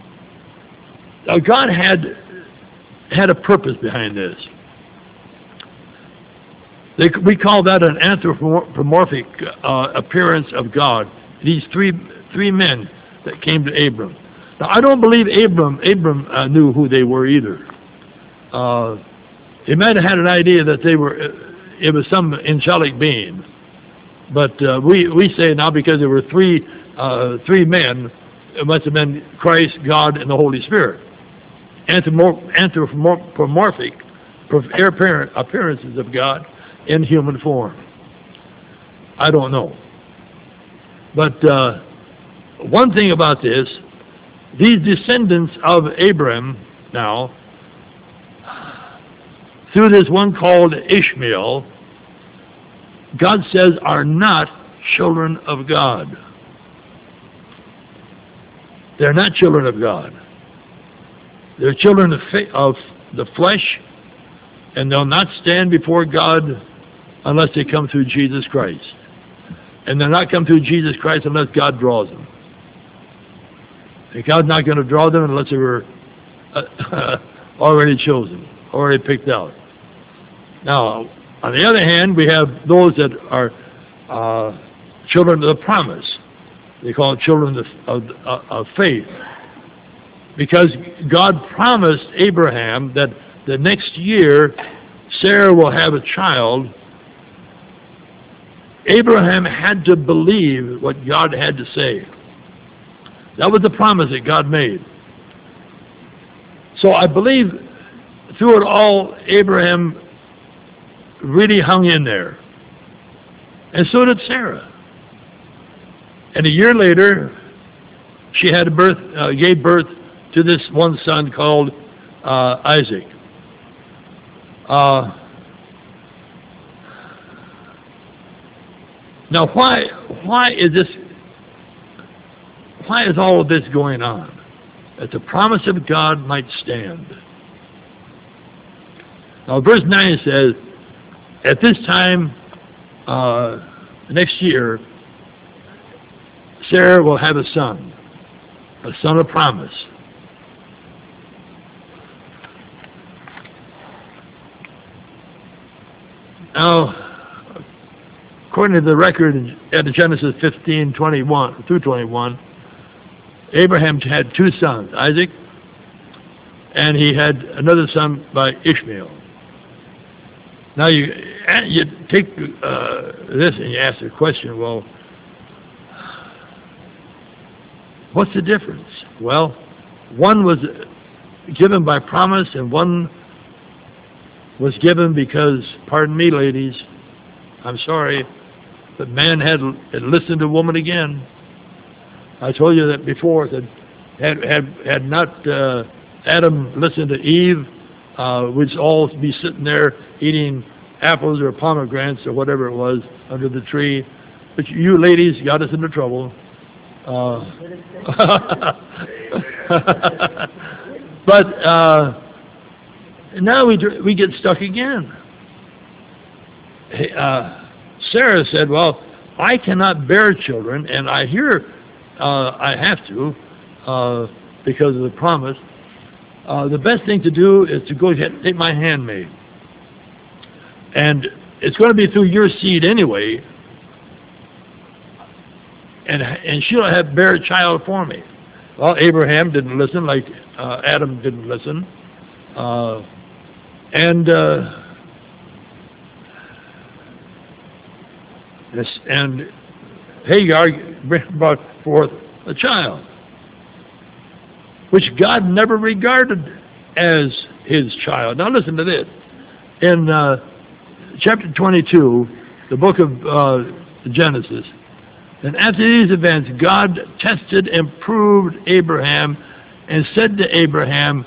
had a purpose behind this. We call that an anthropomorphic appearance of God. These three men that came to Abram. Now, I don't believe Abram knew who they were either. He might have had an idea that it was some angelic being. But we say now because there were three men, it must have been Christ, God, and the Holy Spirit. Anthropomorphic appearances of God in human form. I don't know. But one thing about this, these descendants of Abraham now, through this one called Ishmael, God says are not children of God. They're not children of God. They're children of the flesh, and they'll not stand before God unless they come through Jesus Christ. And they'll not come through Jesus Christ unless God draws them. And God's not going to draw them unless they were already chosen, already picked out. Now, on the other hand, we have those that are children of the promise. They call it children of faith. Because God promised Abraham that the next year Sarah will have a child. Abraham had to believe what God had to say. That was the promise that God made. So I believe through it all, Abraham really hung in there. And so did Sarah. And a year later, she had gave birth to this one son called Isaac. Now, why is all of this going on? That the promise of God might stand. Now, verse 9 says, at this time next year, Sarah will have a son of promise. Now, according to the record at Genesis 15:21 through 21, Abraham had two sons, Isaac, and he had another son by Ishmael. Now you take this and you ask the question, well, what's the difference? Well, one was given by promise and one was given because, pardon me ladies, I'm sorry, but man had listened to woman again. I told you that before, that had not Adam listened to Eve, we'd all be sitting there eating apples or pomegranates or whatever it was under the tree. But you ladies got us into trouble. But now we get stuck again. Sarah said, well, I cannot bear children, and I hear I have to because of the promise. The best thing to do is to go ahead and take my handmaid. And it's going to be through your seed anyway, and she'll bear a child for me. Well, Abraham didn't listen, like Adam didn't listen. And Hagar brought forth a child, which God never regarded as his child. Now listen to this. In chapter 22, the book of Genesis, and after these events, God tested and proved Abraham and said to Abraham,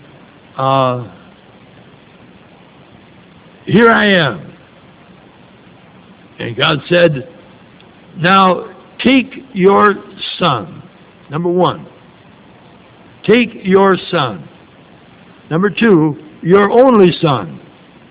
here I am. And God said, now take your son. Number one, take your son. Number two, your only son.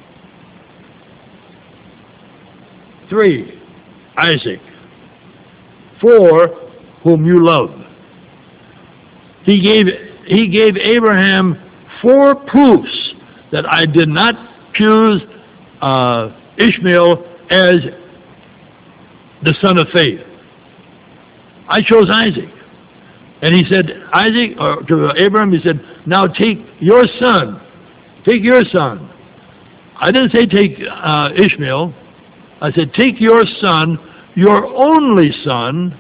3, Isaac. 4, whom you love. He gave Abraham 4 proofs that I did not choose Ishmael as the son of faith. I chose Isaac. And he said, to Abraham, he said, now take your son. Take your son. I didn't say take Ishmael. I said, take your son, your only son.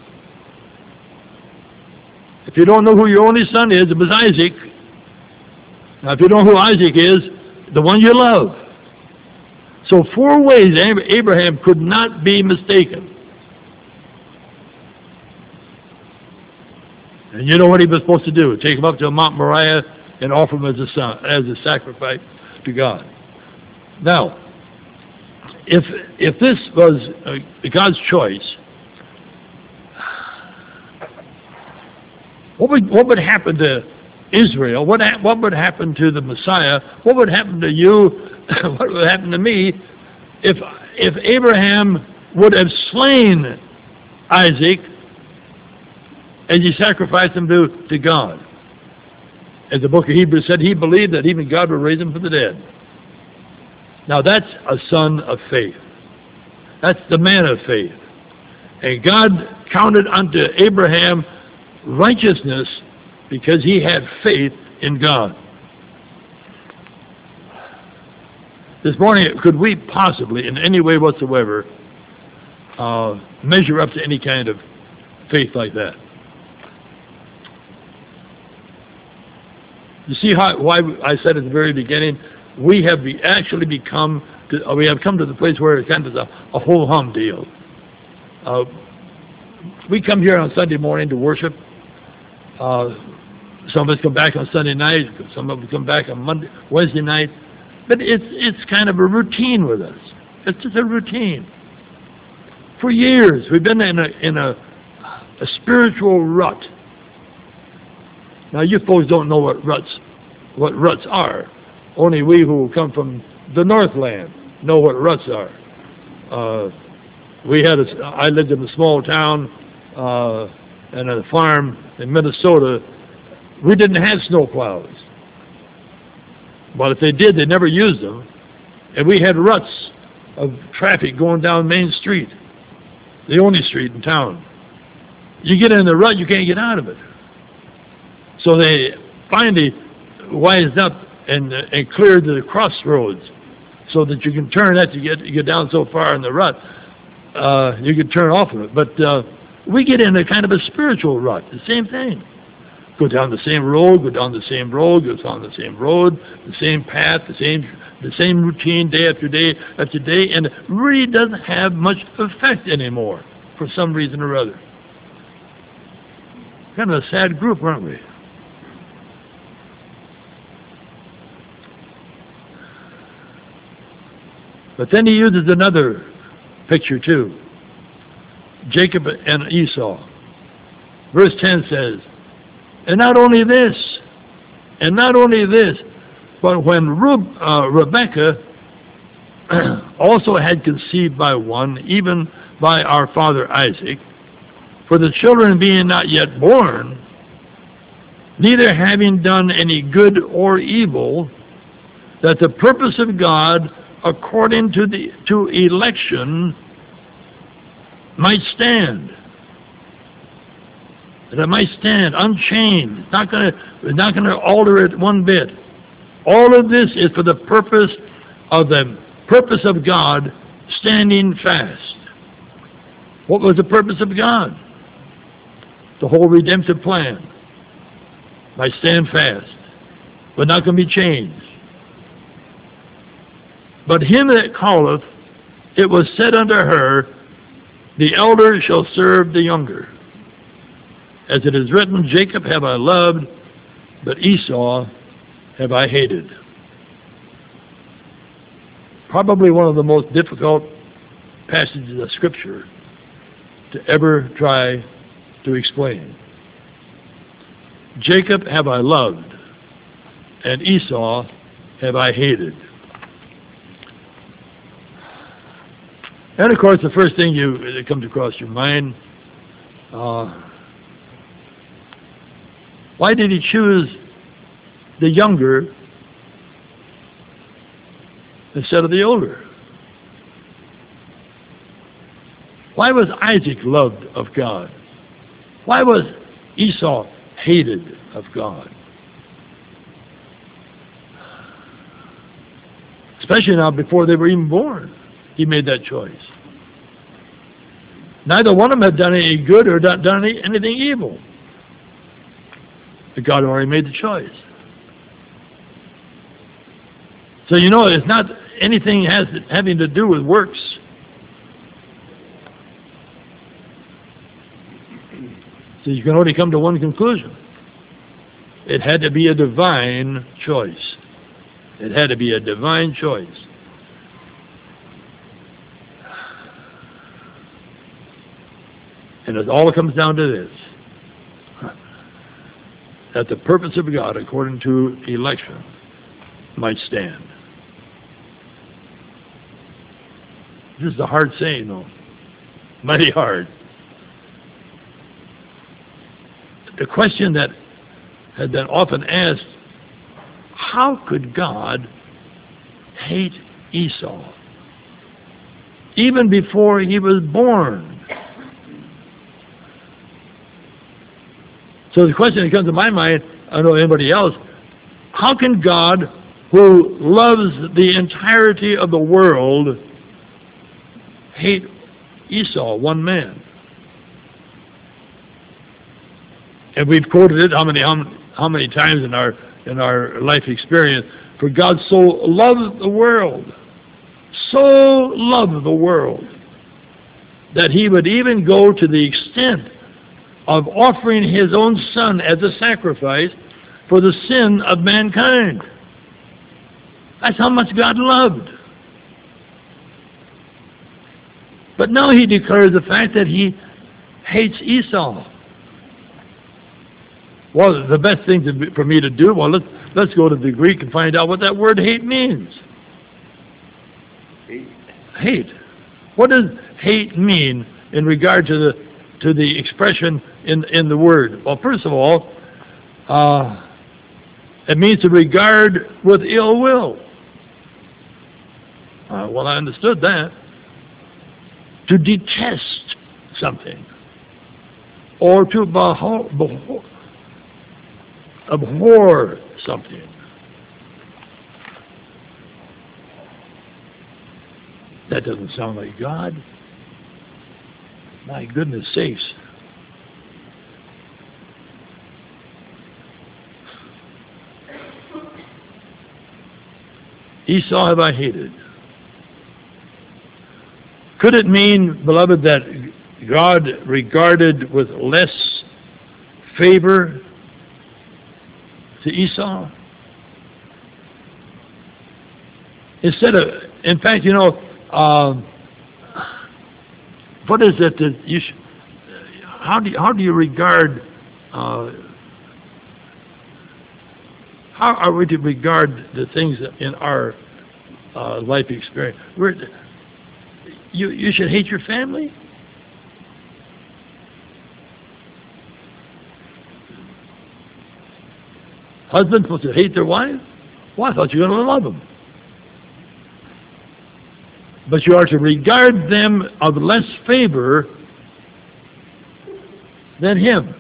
If you don't know who your only son is, it was Isaac. Now, if you don't know who Isaac is, the one you love. So 4 ways Abraham could not be mistaken. And you know what he was supposed to do? Take him up to Mount Moriah and offer him as a sacrifice to God. Now, if this was God's choice, What would happen to Israel? What would happen to the Messiah? What would happen to you? What would happen to me if Abraham would have slain Isaac and he sacrificed him to God? As the book of Hebrews said, he believed that even God would raise him from the dead. Now that's a son of faith. That's the man of faith. And God counted unto Abraham righteousness because he had faith in God. This morning, could we possibly, in any way whatsoever, measure up to any kind of faith like that? You see why I said at the very beginning, we have come to the place where it's kind of a whole hum deal. We come here on Sunday morning to worship. Some of us come back on Sunday night. Some of us come back on Wednesday night. But it's kind of a routine with us. It's just a routine. For years, we've been in a spiritual rut. Now, you folks don't know what ruts are. Only we who come from the Northland know what ruts are. I lived in a small town and on a farm in Minnesota. We didn't have snow plows. But if they did, they never used them. And we had ruts of traffic going down Main Street, the only street in town. You get in the rut, you can't get out of it. So they finally wised up and cleared the crossroads so that you can turn that. You get down so far in the rut, you can turn off of it. But we get in a kind of a spiritual rut, the same thing. Go down the same road, go down the same road, go down the same road, the same path, the same routine day after day after day, and it really doesn't have much effect anymore for some reason or other. Kind of a sad group, aren't we? But then he uses another picture too. Jacob and Esau. Verse 10 says, and not only this, but when Rebekah also had conceived by one, even by our father Isaac, for the children being not yet born, neither having done any good or evil, that the purpose of God according to election might stand. That it might stand unchanged. It's not going to alter it one bit. All of this is for the purpose of God standing fast. What was the purpose of God? The whole redemptive plan might stand fast, but not going to be changed. But him that calleth, it was said unto her, the elder shall serve the younger. As it is written, Jacob have I loved, but Esau have I hated. Probably one of the most difficult passages of Scripture to ever try to explain. Jacob have I loved, and Esau have I hated. And of course, the first thing that comes across your mind, why did he choose the younger instead of the older? Why was Isaac loved of God? Why was Esau hated of God? Especially now before they were even born, he made that choice. Neither one of them had done any good or done anything evil. But God already made the choice. So it's not anything having to do with works. So you can only come to one conclusion. It had to be a divine choice. It had to be a divine choice. And it all comes down to this. that the purpose of God according to election might stand. This is a hard saying, though. Mighty hard. The question that has been often asked, how could God hate Esau even before he was born? So the question that comes to my mind, I don't know anybody else, how can God, who loves the entirety of the world, hate Esau, one man? And we've quoted it how many times in our life experience. For God so loved the world, that he would even go to the extent of offering his own son as a sacrifice for the sin of mankind. That's how much God loved. But now he declares the fact that he hates Esau. Well, the best thing for me to do, well, let's go to the Greek and find out what that word hate means. Hate. What does hate mean in regard to the expression in the word? Well, first of all, it means to regard with ill will. Well, I understood that. To detest something, or to abhor something. That doesn't sound like God. My goodness sakes. Esau have I hated. Could it mean, beloved, that God regarded with less favor to Esau? Instead of, in fact, what is it that you should, how do you regard, how are we to regard the things in our life experience? You should hate your family? Husband's supposed to hate their wife? Well, I thought you were going to love them. But you are to regard them of less favor than him.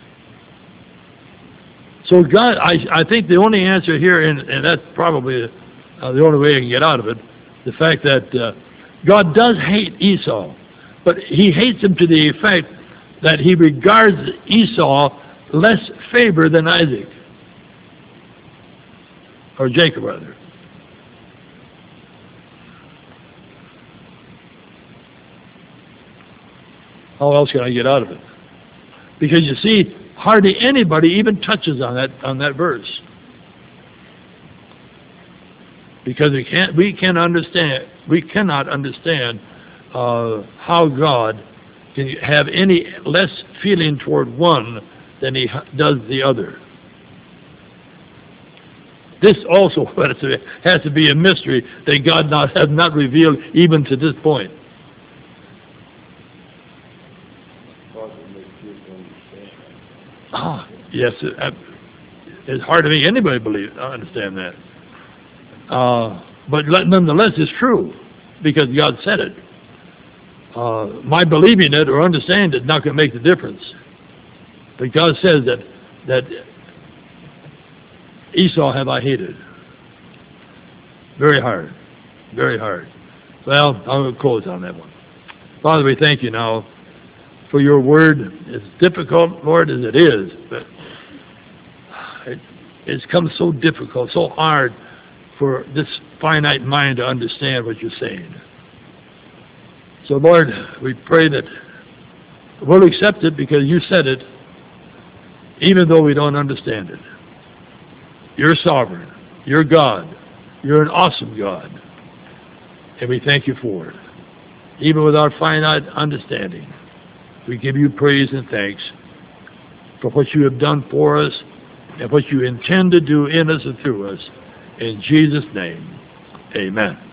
So God, I think the only answer here, and that's probably the only way I can get out of it, the fact that God does hate Esau, but he hates him to the effect that he regards Esau less favor than Isaac. Or Jacob, rather. How else can I get out of it? Because you see, hardly anybody even touches on that verse. Because we cannot understand how God can have any less feeling toward one than he does the other. This also has to be a mystery that God has not revealed even to this point. Yes, it's hard to make anybody understand that. But nonetheless, it's true because God said it. My believing it or understanding it is not going to make the difference. But God says that Esau have I hated. Very hard. Very hard. Well, I'm going to close on that one. Father, we thank you now for your word. As difficult, Lord, as it is, but it's come so difficult, so hard for this finite mind to understand what you're saying. So, Lord, we pray that we'll accept it because you said it, even though we don't understand it. You're sovereign. You're God. You're an awesome God. And we thank you for it. Even without finite understanding, we give you praise and thanks for what you have done for us and what you intend to do in us and through us. In Jesus' name, amen.